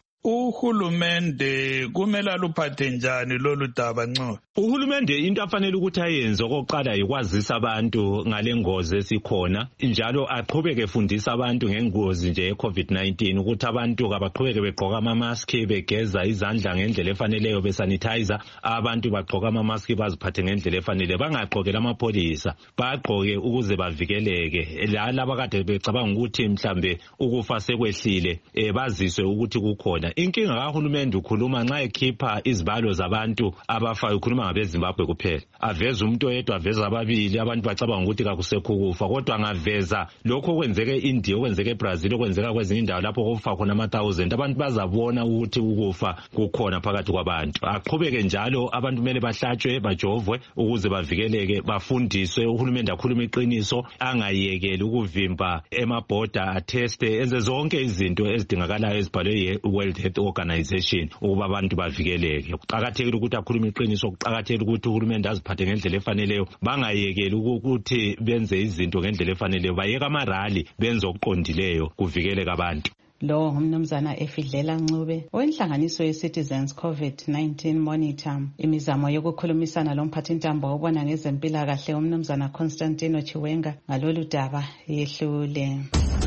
[SPEAKER 2] Uhulumende kumele aluphathe njani lolu daba Ncube?
[SPEAKER 25] Uhulumende into afanele ukuthi ayenze okokuqala yikwazisa abantu ngale ngozi esikhona, njalo aqhubeke efundisa abantu ngengozi nje ye-COVID-19 ukuthi abantu kabaqhubeke begqoka ama-mask, begeza izandla ngendlela efaneleyo, besanitizer, abantu bagqoka ama-mask baziphathe ngendlela efaneleyo, bangagqokela amapholisa, bagqoke ukuze bavikeleke. Laba kade becabanga ukuthi mhlambe ukufa sekwehlile baziswe ukuthi kukhona. Inkinga kahulumende ukhuluma nxa ekhipha izibalo zabantu abafayo, ukhuluma ngabeZimbabwe kuphela. Aveza umuntu oyedwa, aveza ababili, abantu bacabanga ukuthi kakusekho ukufa. Kodwa angaveza lokho okwenzeke eIndia, okwenzeke eBrazil, okwenzeka kwezinye indawo lapho kufa khona ama-1,000, abantu bazabona ukuthi ukufa kukhona phakathi kwabantu. Aqhubeke njalo, abantu kumele bahlatshwe, bajovwe ukuze bavikeleke, bafundiswe, uhulumende akhulume iqiniso, angayekeli ukuvimba emabhoda, atheste, enze zonke izinto ezidingakalayo ezibhalwe World Health Organization ukuba abantu bavikeleke. Kuqakathekile ukuthi akhulume iqiniso, kuqakathekile ukuthi uhulumende aziphathe ngendlela efaneleyo, bangayekeli ukuthi benze izinto ngendlela efaneleyo, bayeka amarali, benze okuqondileyo kuvikeleke abantu.
[SPEAKER 23] Lo ngumnumzana Efidlela Ncube wenhlanganiso ye-Citizens COVID-19 Monitor. Imizamo yokukhulumisana lomphathintambo obona ngezempilakahle umnumzana Constantino Chiwenga ngalolu daba yehlule.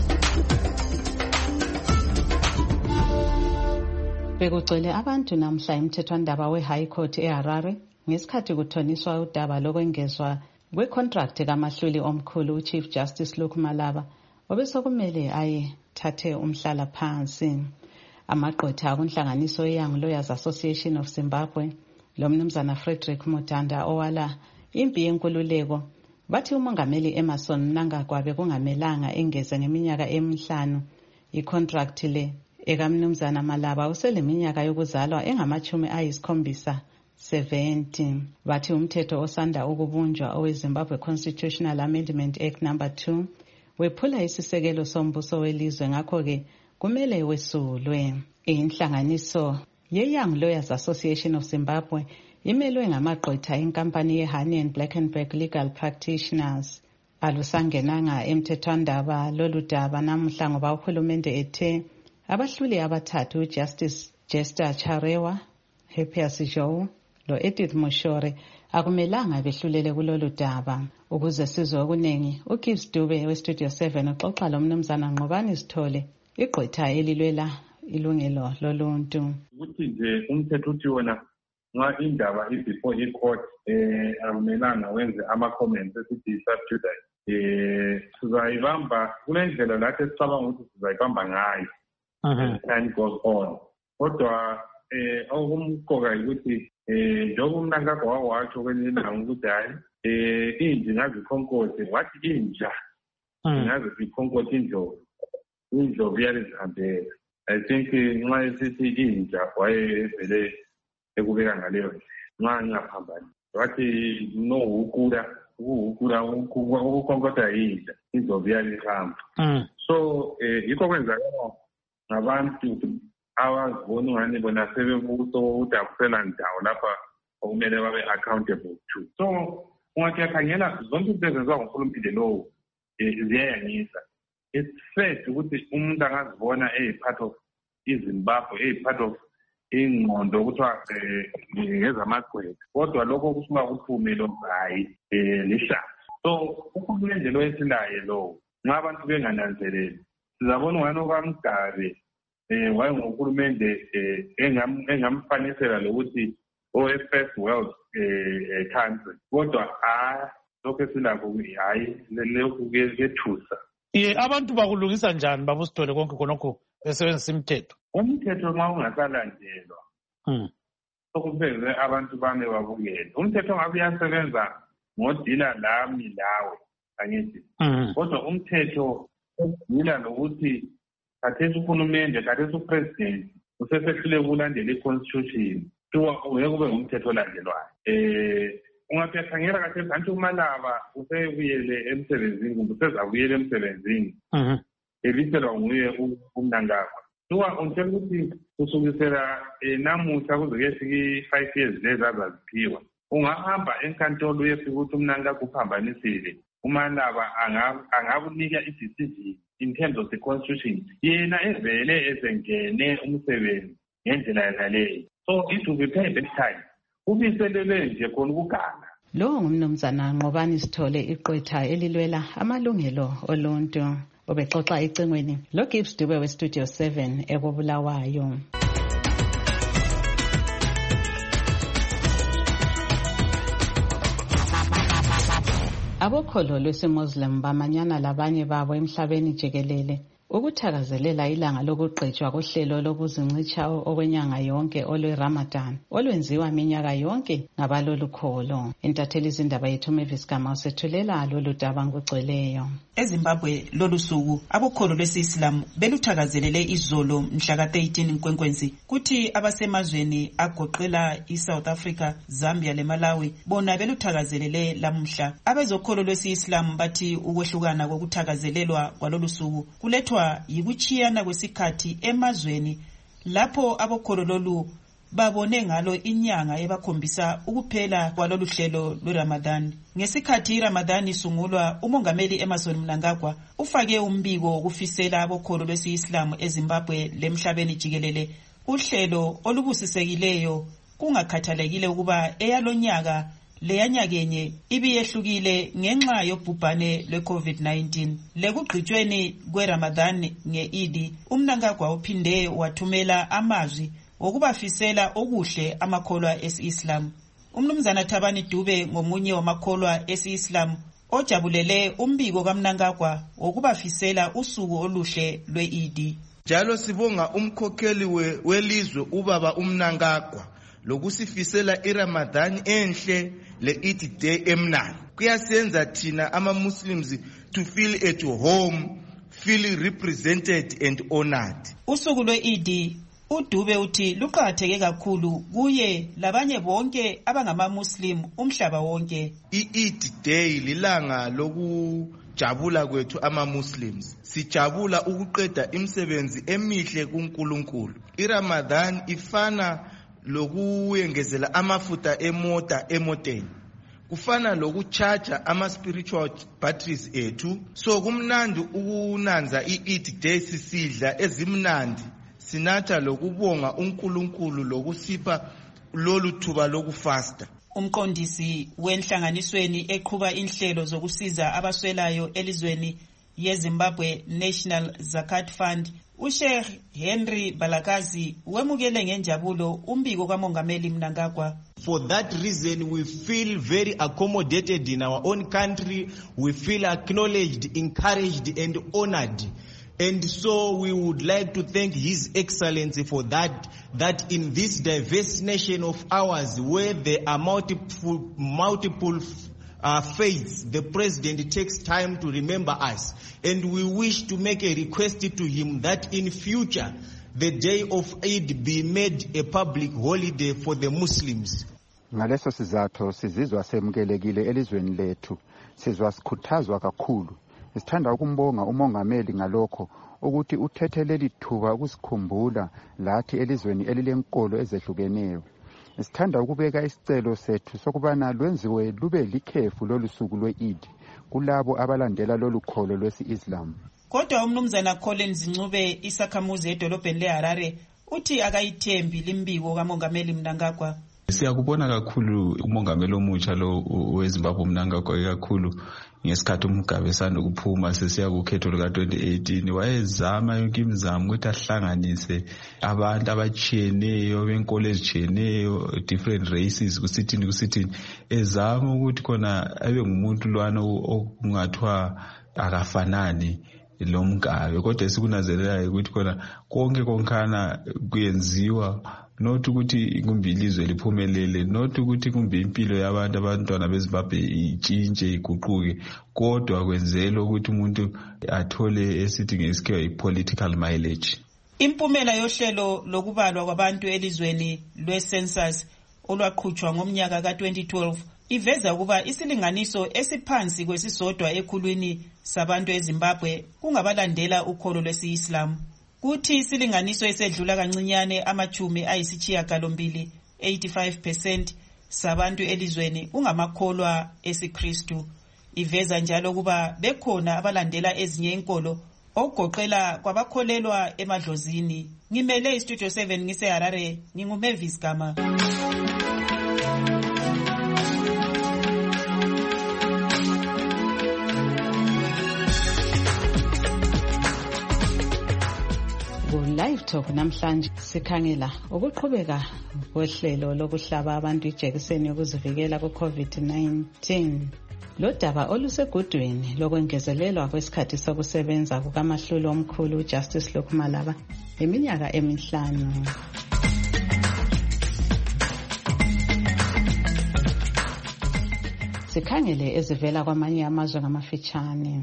[SPEAKER 23] Bekugcwele abantu namhla emthethwandaba we-High Court eHarare ngesikhathi kuthoniswa udaba lokwengezwa kwecontract kamahluli omkhulu uChief Justice Luke Malaba obesokumele ayethathe umhlala phansi. Amagqwetha kunhlanganiso ye-Young Lawyers Association of Zimbabwe lomnumzana Frederick Mutanda owala impi yenkululeko bathi umongameli Emmerson Mnangagwa bekungamelanga engeze ngeminyaka emihlanu icontract le ekamnumzana Malaba useleminyaka yokuzalwa engama-70. Bathi umthetho osanda ukubunjwa oweZimbabwe Constitutional Amendment Act No. 2 wephula isisekelo sombuso welizwe, ngakho-ke kumele wesulwe. Inhlanganiso ye-Young Lawyers Association of Zimbabwe imelwe ngamagqwetha inkampani ye-Honey and Blackenberg Legal Practitioners. Alusangenanga emthethwandaba lolu daba namuhla ngoba uhulumende ethe abahluli abathathu uJustice Jester Charewa, Happias Joe lo-Edith Mushore akumelanga behlulele kulolu daba. Ukuze sizwe okuningi, uGibbs Dube weStudio 7 uxoxa lomnumzana Nqobani Sithole, igqwetha elilwela ilungelo loluntu.
[SPEAKER 4] Ukuthi nje umthetho uthi wona nxa indaba before i-court akumelanga wenze ama-comments esithi i-subjudice. Sizayibamba kulendlela lathi esicabanga ukuthi sizayibamba ngayo. Time goes on. Kodwa okumqoka ukuthi njengoba uMnangagwa watsho kwelinye ilanga ukuthi hayi inja ingazikhonkothe, wathi inja singaze sikhonkothe indlovu yalizihambela. I think nxa esithi inja wayevele ekubeka ngaleyo nxa ngingaphambani wathi no ukukhonkotha inja indlovu yalihamba. So yikho kwenzakala ngabantu abazibona ungani bona sebebuso ukuthi akusela ndawo lapha okumele babe accountable to. So ungathi yakhangela zonke izinto ezenziwa ngunkulunkulu lowo ziyayangisa. It's sad ukuthi umuntu angazibona part of iZimbabwe, part of ingqondo kuthiwa ngezamagqwetha, kodwa lokho kusuka kuphume lo hayi lihlazo. So uhulumende lo esilaye lo nxa abantu bengananzeleli sizabona ungani okamgare wayenguhulumende engamfanisela lokuthi o-first world country, kodwa lokho esilakho hayi lokhu kethusa.
[SPEAKER 5] Abantu bakulungisa njani babusithole konke khonokho besebenzisa imithetho?
[SPEAKER 4] Umthetho nxa ungasalandelwa okuveze abantu bame babukele. Umthetho ngabe uyasebenza ngodila lami lawe angithi, kodwa umthetho udila nokuthi khathesi uhulumende, khathesi upresident usesehlule ukulandela i-constitution ngeke kube ngumthetho olandelwayo. Ungakhangela kahle kanti uMalaba usebuyele emsebenzini kumbe usezabuyela emsebenzini ebiselwa nguye uMnangagwa. Ungitshela ukuthi kusukisela namuhla kuze kuyefika 5 years lezi azaziphiwa, ungahamba enkantolo uyefika ukuthi uMnangagwa uphambanisile, uMalaba angakunika i-decision in terms of the constitution, yena evele ezengene umsebenzi ngendlela yaleyo. So it will be paid back time. Ubiselele nje khona ukugana.
[SPEAKER 23] Lo ngumnumzana Nqobani Sithole, iqwetha elilwela amalungelo oluntu, obexoxa ecingweni lo Gibbs Dube weStudio 7 ekobulawayo. Abokholo lwesiMuslim bamanyana labanye babo emhlabeni jikelele ukuthakazelela ilanga lokugqitshwa kohlelo lokuzincitsha okwenyanga yonke olwe-Ramadan olwenziwa minyaka yonke ngabalolu kholo. Intatheli izindaba yethu Mavis Gama usethulela lolu daba ngokugcweleyo.
[SPEAKER 6] EZimbabwe lolu suku abokholo lwesi-Islam beluthakazelele izolo mhla ka-13 Nkwenkwezi, kuthi abasemazweni agoqela iSouth Africa, Zambia leMalawi bona beluthakazelele lamhla. Abezokholo lwesi-Islam bathi ukwehlukana kokuthakazelelwa kwalolu suku kulethwa yikuchiyana kwesikhathi emazweni lapho abokholo lolu babone ngalo inyanga ebakhombisa ukuphela kwalolu hlelo lweRamadan. Ngesikhathi iRamadan isungulwa, umongameli Emmerson Mnangagwa ufake umbiko wokufisela abokholo lwesi-Islam eZimbabwe lemhlabeni jikelele uhlelo olubusisekileyo, kungakhathalekile ukuba eyalonyaka leyanyakenye ibiyehlukile ngenxa yobhubhane lwe-COVID-19. Lekugqitshweni kweRamadan nge-Idi, uMnangagwa uphinde wathumela amazwi wokubafisela okuhle amakholwa esi-Islam. Umnumzana Thabani Dube ngomunye wamakholwa esi-Islam ojabulele umbiko kaMnangagwa wokubafisela usuku oluhle lwe-Idi.
[SPEAKER 7] Njalo sibonga umkhokheli welizwe ubaba uMnangagwa lokusifisela iRamadan enhle le-Eid Day emnandi. Kuyasiyenza thina ama-Muslims to feel at home, feel represented and honored.
[SPEAKER 6] Usuku lwe-Eid uDube uthi luqakatheke kakhulu kuye labanye bonke abangama-Muslim umhlaba wonke.
[SPEAKER 7] I-Eid Day lilanga lokujabula kwethu ama-Muslims. Sijabula ukuqeda imisebenzi emihle kuNkulunkulu. iRamadan ifana lokuyengezela amafutha emoteni, kufana lokucharger ama-spiritual batteries ethu. So kumnandi ukunanza i-Eid Day sisidla ezimnandi, sinatha lokubonga uNkulunkulu lokusipha lolu thuba lokufasta.
[SPEAKER 6] Umqondisi wenhlanganisweni eqhuba inhlelo zokusiza abaswelayo elizweni yeZimbabwe National Zakat Fund, uSheikh Henry Balakazi wemukele ngenjabulo umbiko kamongameli Mnangagwa.
[SPEAKER 8] For that reason, we feel very accommodated in our own country. We feel acknowledged, encouraged and honored. And so we would like to thank His Excellency for that in this diverse nation of ours, where there are multiple faiths, the president takes time to remember us. And we wish to make a request to him that in future, the day of Eid be made a public holiday for the Muslims.
[SPEAKER 9] Ngaleso sizathu sizizwa semukelekile elizweni lethu, sizwa sikhuthazwa kakhulu. Sithanda ukumbonga umongameli ngalokho ukuthi uthethe leli thuba ukusikhumbula lathi elizweni elilenkolo ezehlukeneyo. Sithanda ukubeka isicelo sethu sokubana lwenziwe lube likhefu lolusuku lwe-Eid kulabo abalandela lolu kholo lwesi-Islam.
[SPEAKER 6] Kodwa umnumzana Collins Ncube isakhamuzi edolobheni leHarare uthi akayithembi limbiko kamongameli Mnangagwa.
[SPEAKER 10] Siyakubona kakhulu umongameli omutsha lo weZimbabwe Mnangagwa kakhulu ngesikhathi uMugabe esanda ukuphuma sesiya kukhetho luka-2018 wayezama yonke imizamo ukuthi ahlanganise abantu abatshiyeneyo benkolo ezitshiyeneyo different races kusithini ezama ukuthi khona abe ngumuntu lwana okungathiwa akafanani lo Mugabe. Kodwa esikunanzelelayo ukuthi khona konke konkana kuyenziwa not ukuthi kumbe ilizwe liphumelele, not ukuthi kumbe impilo yabantu abantwana beZimbabwe itshintshe iguquke, kodwa kwenzela ukuthi umuntu athole esithi ngesikhiwa i-political mileage.
[SPEAKER 6] Impumela yohlelo lokubalwa kwabantu elizweni lwe-census olwaqhutshwa ngomnyaka ka-2012 iveza ukuba isilinganiso esiphansi kwesisodwa ekhulwini sabantu eZimbabwe kungabalandela ukholo lwesi-Islam. Kuthi isilinganiso esedlula kancinyane amachumi ayisishiyagalombili 85% sabantu elizweni ungamakholwa esiKristu. Iveza njalo kuba bekhona abalandela ezinye inkolo okugoqela kwabakholelwa emadlozini. Ngimele iStudio 7 ngiseHarare, nginguMavis Gama.
[SPEAKER 23] Live Talk namhlanje sikhangela ukuqhubeka kohlelo lokuhlaba abantu ijekiseni yokuzivikela ku-COVID-19. Lo daba olusegudwini lokwengezelelwa kwesikhathi sokusebenza kukamahlulo omkhulu Justice Luke Malaba iminyaka emihlanu. Sikhangele ezivela kwamanye amazwe ngamafitshane.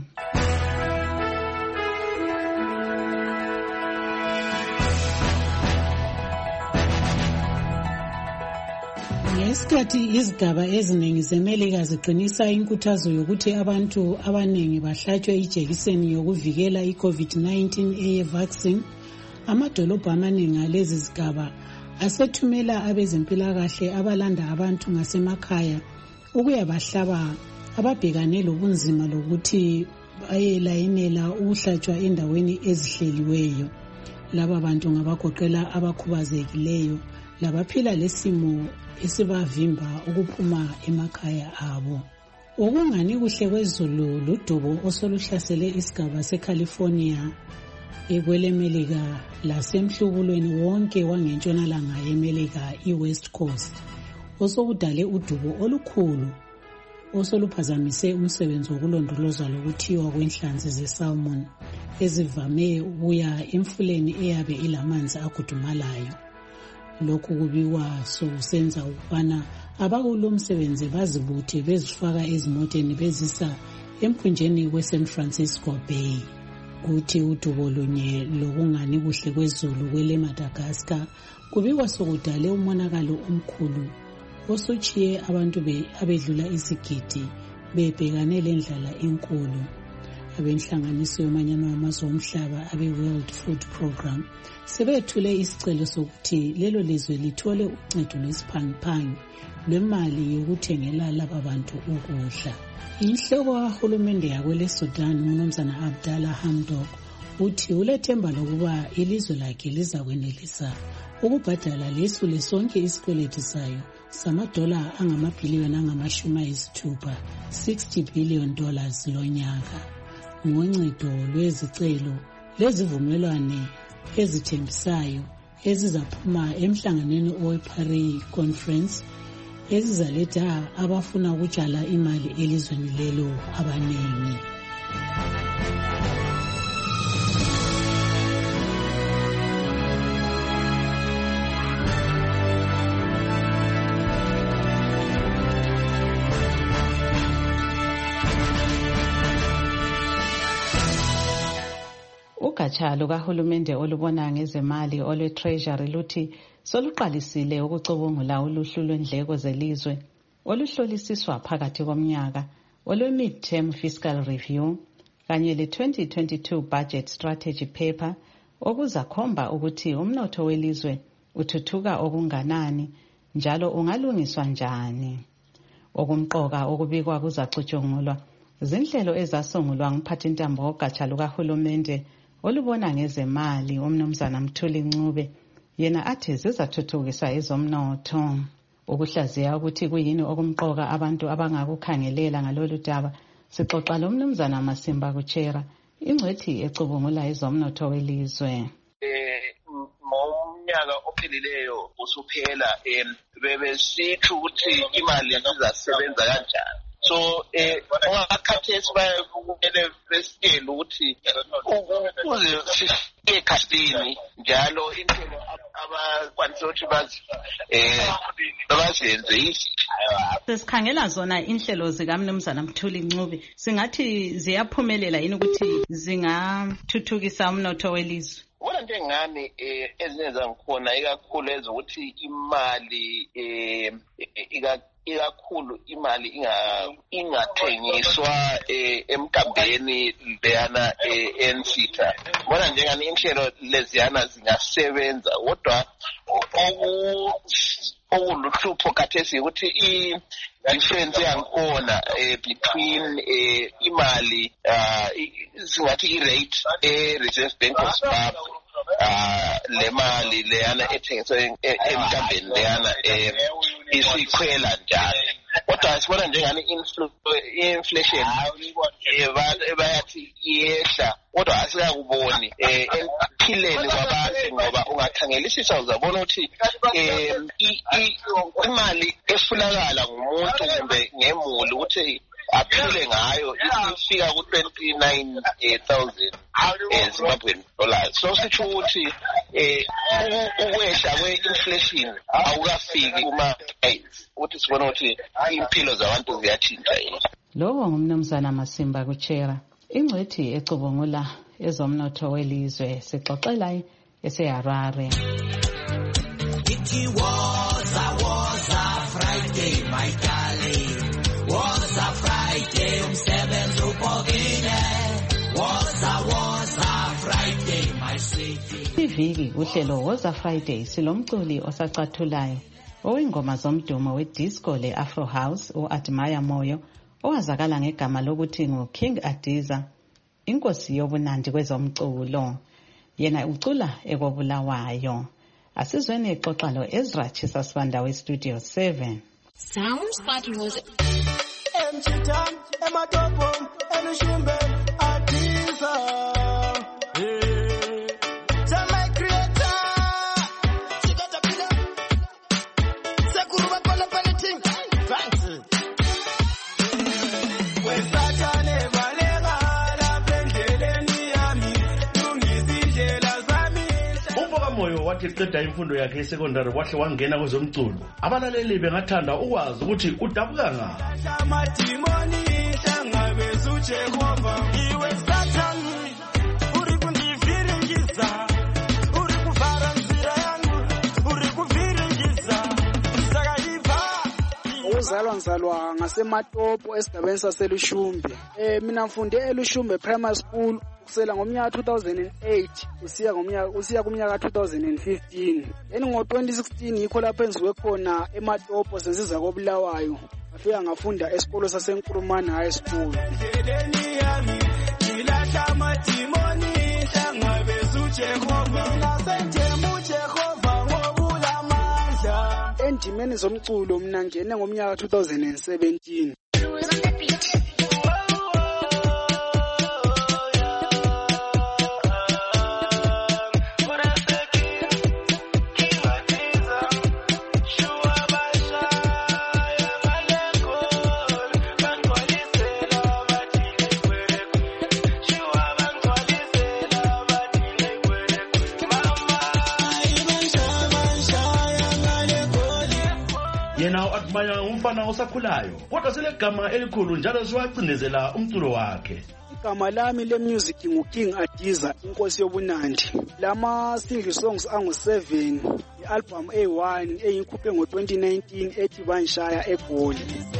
[SPEAKER 11] Ngesikhathi izigaba eziningi zeMelika ziqinisa inkuthazo yokuthi abantu abaningi bahlatshwe ijekiseni yokuvikela i-COVID-19 eye-vaccine, amadolobha amaningi alezi zigaba asethumela abezempilakahle abalanda abantu ngasemakhaya ukuya bahlaba ababhekane lobunzima lokuthi bayelayinela ukuhlatshwa endaweni ezihleliweyo. Laba bantu ngabagoqela abakhubazekileyo labaphila lesimo esibavimba ukuphuma emakhaya abo. Okungani kuhle kwezulu ludubo osoluhlasele isigaba seCalifornia ekwelemelika lasemhlubulweni wonke wangentshonalanga yemelika iWest Coast osokudale udubo olukhulu osoluphazamise umsebenzi wokulondolozwa lokuthiwa kwenhlanzi zesalmon ezivame ukuya emfuleni eyabe ilamanzi agudumalayo. Lokhu kubikwa sokusenza ukubana abakulo msebenzi bazibuthe bezifaka ezimoteni bezisa emphunjeni kweSan Francisco Bay. Kuthi udubo lunye lokungani kuhle kwezulu kwele Madagascar kubikwa sokudale umonakalo omkhulu osuchiye abantu abedlula isigidi bebhekane lendlala enkulu. Abenhlanganiso yomanyano wamazwe omhlaba abe-World Food Program sebethule isicelo sokuthi lelo lizwe lithole uncedo lwesiphangiphangi lwemali yokuthengela laba bantu ukudla. Inhloko kahulumende yakwele Sudan uMnumzana Abdallah Hamdok uthi ulethemba lokuba ilizwe lakhe lizakwenelisa ukubhadala lesu lesonke isikweleti sayo $60 billion lonyaka ngoncedo lwezicelo lezivumelwane ezithembisayo ezizaphuma emhlanganweni oweParis Conference ezizaletha abafuna ukutshala imali elizweni lelo abaningi.
[SPEAKER 23] Ugatsha lukahulumende olubona ngezemali olwe-Treasury luthi soluqalisile ukucubungula uluhlu lwendleko zelizwe oluhlolisiswa phakathi komnyaka olwe-Mid-Term Fiscal Review kanye le-2022 Budget Strategy Paper okuzakhomba ukuthi umnotho welizwe uthuthuka okunganani njalo ungalungiswa njani. Okumqoka okubikwa kuzacutshungulwa zinhlelo ezasungulwa ngumphathintambo wogatsha lukahulumende olubona ngezemali uMnumzana Mthuli Ncube yena athi zizathuthukisa ezomnotho. Ukuhlaziya ukuthi kuyini okumqoka abantu abangakukhangelela ngalolu daba sixoxa loMnumzana Masimba Kuchera ingcwethi ecubungula ezomnotho welizwe.
[SPEAKER 12] Ngomnyaka ophelileyo usuphela bebesithi ukuthi imali izasebenza kanjani. So ongakhathesi kumele besikele ukuthi ukuze sifike ekhasini njalo inhlelo abakwanisa ukuthi bazenze
[SPEAKER 23] sesikhangela zona inhlelo zikaMnumzana Mthuli Ncube singathi ziyaphumelela yini ukuthi zingathuthukisa umnotho welizwe.
[SPEAKER 12] Wona nje ngani ezenza ngikhona ikakhulu ezokuthi imali ikakhulu imali ingathengiswa emkambeni leyana ensitha. Bona njengani inhlelo leziyana zingasebenza kodwa okuluhlupho khathesi ukuthi i-difference yakhona between imali singathi i-rate e-Reserve Bank of Zimbabwe le mali leyana ethengiswa emkambeni leyana isikhwela njalo. Kodwa sibona njengani inflation bayathi iyehla kodwa asikakuboni ekuphileni kwabantu ngoba ungakhangelisisa uzabona ukuthi imali efunakala ngumuntu kumbe ngemuli ukuthi aphile ngayo ifika ku-29,000 Zimbabwean dollars. So sitsho ukuthi ukwehla kwe-inflation awukafiki kuma-price ukuthi sibona ukuthi impilo zabantu ziyathinta yini.
[SPEAKER 23] Lowo ngumnumzana Masimba Kuchera ingcwethi ecubungula ezomnotho welizwe sixoxela eseHarare.
[SPEAKER 13] It was a Friday, my darling. Was a Friday, umsebenzi ubhokile. Was a Friday, my sweetie.
[SPEAKER 23] Iviki uhlelo Was a Friday silomculi osacathulayo owengoma zomdumo wedisco le-Afro House u-Admire Moyo owazakala ngegama lokuthi ngu-King Adiza, inkosi yobunandi kwezomculo. Yena ucula ekobulawayo. Asizweni ixoxa lo Ezra Chisasibanda we-Studio 7.
[SPEAKER 13] Sounds like it was
[SPEAKER 15] wathi qeda imfundo yakhe esecondary wahle wangena kwezomculo. Abalaleli bengathanda ukwazi ukuthi udabuka ngaphi.
[SPEAKER 16] Ngizalwa ngaseMatopo esigabeni saseLushumbe. Mina mfunde eLushumbe Primary School kusela ngomnyaka 2008 usiya kumnyaka 2015. Ngo-2016 yikho lapho enziwe khona eMatopo senziza kobulawayo. Ngafika ngafunda esikolo saseNkulumane High School. Endimeni zomculo mina ngene ngomnyaka 2017.
[SPEAKER 15] Yena uAdmire umfana osakhulayo kodwa selegama elikhulu njalo siwacindezela umculo wakhe.
[SPEAKER 16] igama lami le-music ngu-King Adiza, inkosi yobunandi. Lama single songs angu-7, i-album A1 engiyikhuphe ngo-2019 ethi Banshaya eGoli.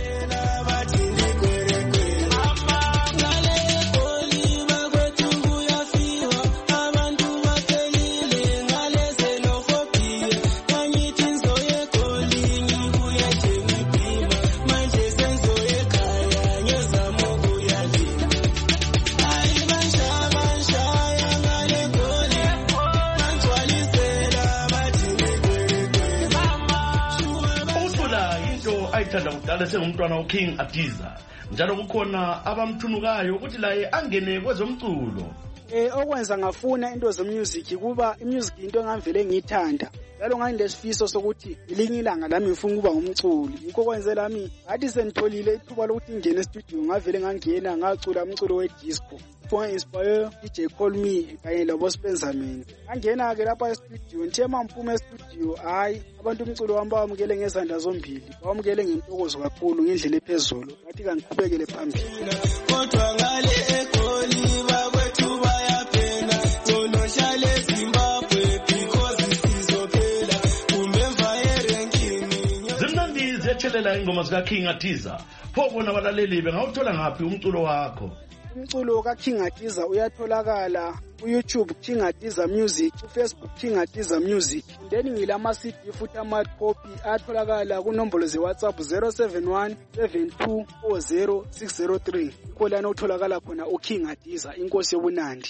[SPEAKER 15] ayithanda kudala sengumntwana uKing Adiza, njalo kukhona abamthunukayo ukuthi laye angene kwezomculo.
[SPEAKER 16] Okwenza ngafuna into zemusic kuba imusic into engavele ngiyithanda. Njalo nganginesifiso sokuthi ilinye ilanga lami ngifuna ukuba ngumculi. Yikho kwenze lami ngathi senitholile ithuba lokuthi ngene e-studio ngavele ngangena ngacula umculo we-disco. For inspire DJ Call Me kanye labo Spencer mina. Ngangena ke lapha e-studio ngithe mamphume e-studio hayi abantu umculo wami bawamukele ngezandla zombili. Bawamukele ngentokozo kakhulu ngendlela ephezulu. Ngathi kangiqhubekele phambili. Kodwa ngale eGoli bakwethu bayaphela. Zonoshale Zimbabwe because isizophela. Umemva eranking.
[SPEAKER 15] Zimnandi ziyatshelela ingoma zika King Adiza. Pho bona abalaleli bengawuthola ngaphi umculo wakho?
[SPEAKER 16] Umculo kaKing Adiza uyatholakala ku-YouTube King Adiza Music, ku-Facebook King Adiza Music. Then ngilama CD futhi ama copy atholakala kunombolo ze-WhatsApp 071 7240 603. Ikho lana utholakala khona uKing Adiza, inkosi yobunandi.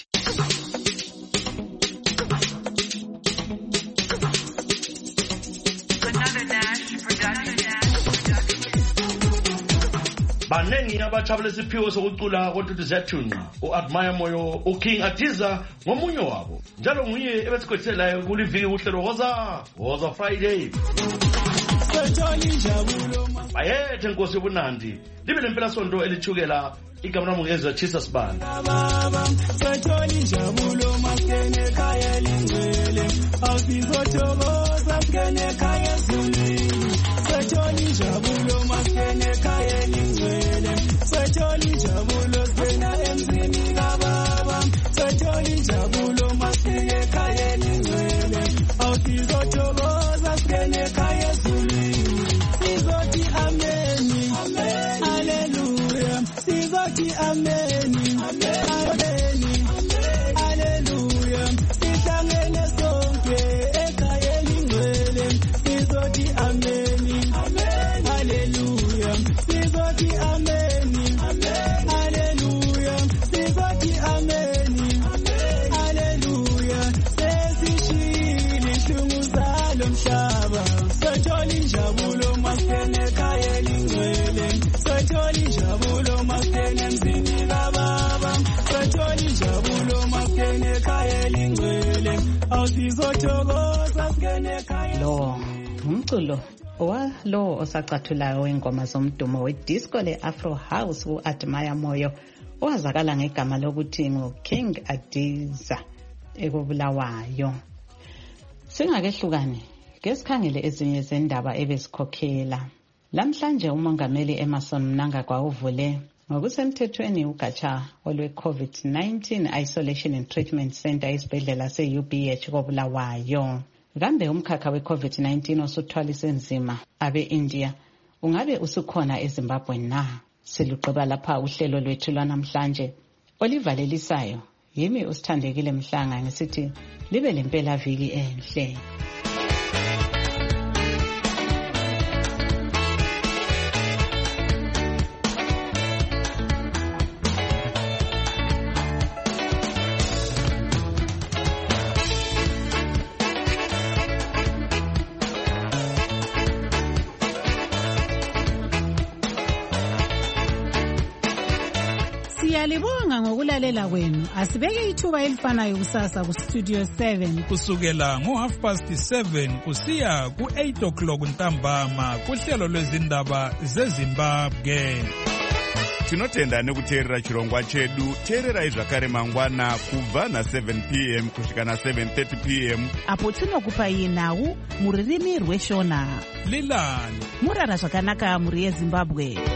[SPEAKER 15] Banengi abajabule isiphiwo sokucula kodwa ziyathunywa. U-Admire Moyo, uKing Adiza ngomunye wabo. Njalo nguye ebesigwethelayo kuliviki uhlelo Woza Friday. Bayethe inkosi yobunandi. Libe lempela sonto elithukela igama lami ngezwe Chisa Sibani. Setholi injabulo maskene ekhaya lingcwele. Awusizothokoza maskene ekhaya zulile. Setholi injabulo maskene ekhaya lingcwele. Setholi injabulo sena emzini kababa. Setholi injabulo maskene ekhaya lingcwele. Awusizothokoza maskene ekhaya zulile. Sizoti ameni, hallelujah. Sizoti ameni, ameni, hallelujah. Sihlangene sonke ekhaya lingcwele. Sizoti ameni, hallelujah. Sizoti ameni, hallelujah. Sizoti ameni, hallelujah. Sesishili inhlungu zalo mhlaba. Setholi injabulo maskene ekhaya lingcwele. Setholi injabulo maskene emzini kababa. Setholi injabulo maskene ekhaya lingcwele. Awusizothokoza maskene ekhaya.
[SPEAKER 23] Lo umculo lo osacathulayo wengoma zomdumo wedisco le-Afro House u-Admire Moyo owazakala ngegama lokuthi nguKing Adiza ekobulawayo. Singakehlukani ngesikhangele ezinye zendaba ebezikhokhela. Lamhlanje umongameli Emmerson Mnangagwa uvule ngokusemthethweni ugatsha olwe-COVID-19 Isolation and Treatment Center esibhedlela se-UBH kobulawayo. Kambe umkhakha we-COVID-19 osuthwalise nzima abe-India ungabe usukhona eZimbabwe na? Siluqeba lapha uhlelo lwethu lwanamhlanje olivalelisayo. Yimi usithandekile Mhlanga ngisithi libe lempela viki enhle.
[SPEAKER 1] Siyalibonga ngokulalela kwenu. Asibeke ithuba elifanayo kusasa ku Studio 7
[SPEAKER 2] kusukela ngo7:30 kusiya ku8 ntambama kuhlelo lwezindaba zeZimbabwe.
[SPEAKER 14] Tinotenda nekuteerera chirongwa chedu. Teererai zvakare mangwana kubva na7 p.m. kusvika na7:30 p.m.
[SPEAKER 1] apo tinokupai nhau muririmi rweshona.
[SPEAKER 2] Lilani
[SPEAKER 1] murara zvakanaka muri yeZimbabwe.